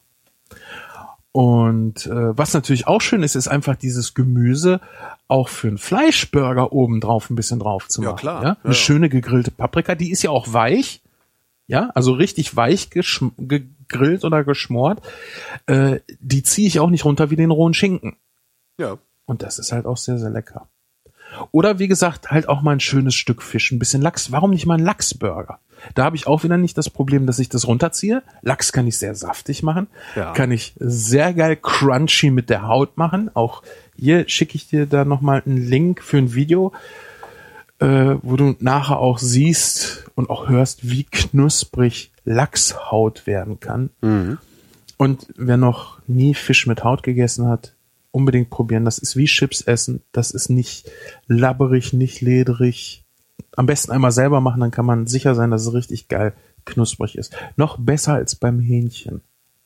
Und was natürlich auch schön ist, ist einfach dieses Gemüse auch für einen Fleischburger oben drauf ein bisschen drauf zu machen. Ja, klar. Ja? Eine schöne gegrillte Paprika, die ist ja auch weich. Ja, also richtig weich gegrillt oder geschmort. Die ziehe ich auch nicht runter wie den rohen Schinken. Ja. Und das ist halt auch sehr, sehr lecker. Oder wie gesagt, halt auch mal ein schönes Stück Fisch, ein bisschen Lachs. Warum nicht mal ein Lachsburger? Da habe ich auch wieder nicht das Problem, dass ich das runterziehe. Lachs kann ich sehr saftig machen. Ja. Kann ich sehr geil crunchy mit der Haut machen. Auch hier schicke ich dir da nochmal einen Link für ein Video, wo du nachher auch siehst und auch hörst, wie knusprig Lachshaut werden kann. Mhm. Und wer noch nie Fisch mit Haut gegessen hat, unbedingt probieren. Das ist wie Chips essen. Das ist nicht labberig, nicht lederig. Am besten einmal selber machen, dann kann man sicher sein, dass es richtig geil knusprig ist. Noch besser als beim Hähnchen.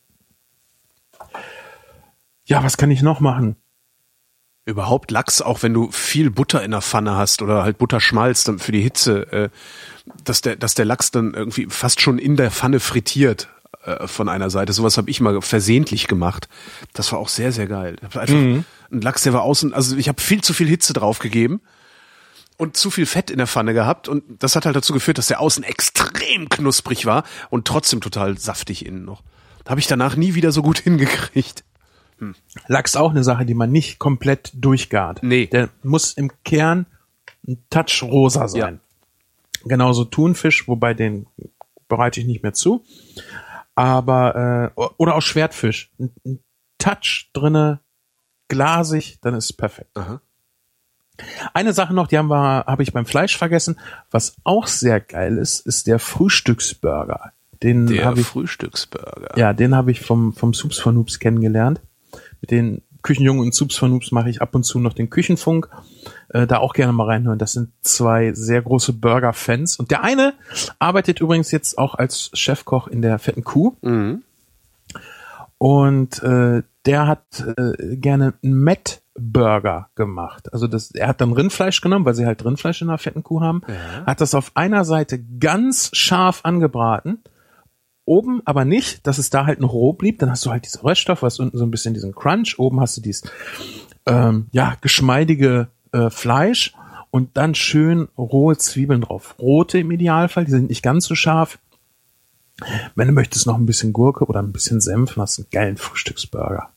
Ja, was kann ich noch machen? Überhaupt Lachs, auch wenn du viel Butter in der Pfanne hast oder halt Butterschmalz dann für die Hitze, dass der Lachs dann irgendwie fast schon in der Pfanne frittiert von einer Seite. Sowas habe ich mal versehentlich gemacht. Das war auch sehr, sehr geil. Ich hab einfach ein Lachs, der war außen, also ich habe viel zu viel Hitze drauf gegeben und zu viel Fett in der Pfanne gehabt und das hat halt dazu geführt, dass der außen extrem knusprig war und trotzdem total saftig innen noch. Habe ich danach nie wieder so gut hingekriegt. Lachs auch eine Sache, die man nicht komplett durchgart. Nee. Der muss im Kern ein Touch rosa sein. Ja. Genauso Thunfisch, wobei den bereite ich nicht mehr zu. Aber, oder auch Schwertfisch. Ein Touch drinne, glasig, dann ist es perfekt. Aha. Eine Sache noch, die habe ich beim Fleisch vergessen. Was auch sehr geil ist, ist der Frühstücksburger. Frühstücksburger. Ja, den habe ich vom Soups for Noobs kennengelernt. Mit den Küchenjungen und Soups for Noobs mache ich ab und zu noch den Küchenfunk. Da auch gerne mal reinhören. Das sind 2 sehr große Burger-Fans. Und der eine arbeitet übrigens jetzt auch als Chefkoch in der Fetten Kuh. Mhm. Und der hat gerne einen Met-Burger gemacht. Also er hat dann Rindfleisch genommen, weil sie halt Rindfleisch in der Fetten Kuh haben. Ja. Hat das auf einer Seite ganz scharf angebraten. Oben aber nicht, dass es da halt noch roh blieb. Dann hast du halt diese Röststoff, hast unten so ein bisschen diesen Crunch. Oben hast du dieses geschmeidige Fleisch und dann schön rohe Zwiebeln drauf. Rote im Idealfall, die sind nicht ganz so scharf. Wenn du möchtest, noch ein bisschen Gurke oder ein bisschen Senf, dann hast du einen geilen Frühstücksburger.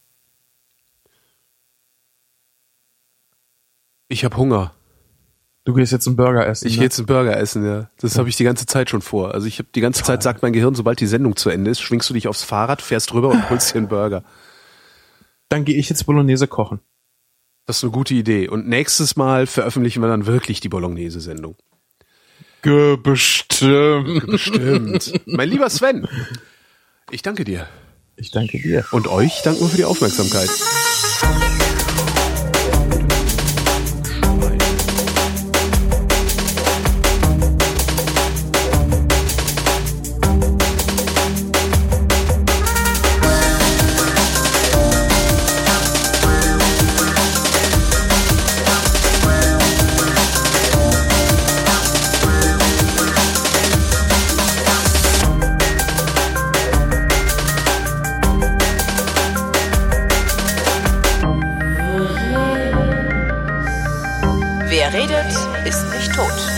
Ich habe Hunger. Du gehst jetzt einen Burger essen. Ich gehe jetzt einen Burger essen, ja. Das habe ich die ganze Zeit schon vor. Also ich habe die ganze Zeit, sagt mein Gehirn, sobald die Sendung zu Ende ist, schwingst du dich aufs Fahrrad, fährst rüber und holst dir einen Burger. Dann gehe ich jetzt Bolognese kochen. Das ist eine gute Idee. Und nächstes Mal veröffentlichen wir dann wirklich die Bolognese-Sendung. Bestimmt. Bestimmt. Mein lieber Sven, ich danke dir. Ich danke dir. Und euch danken wir für die Aufmerksamkeit. Wer redet, ist nicht tot.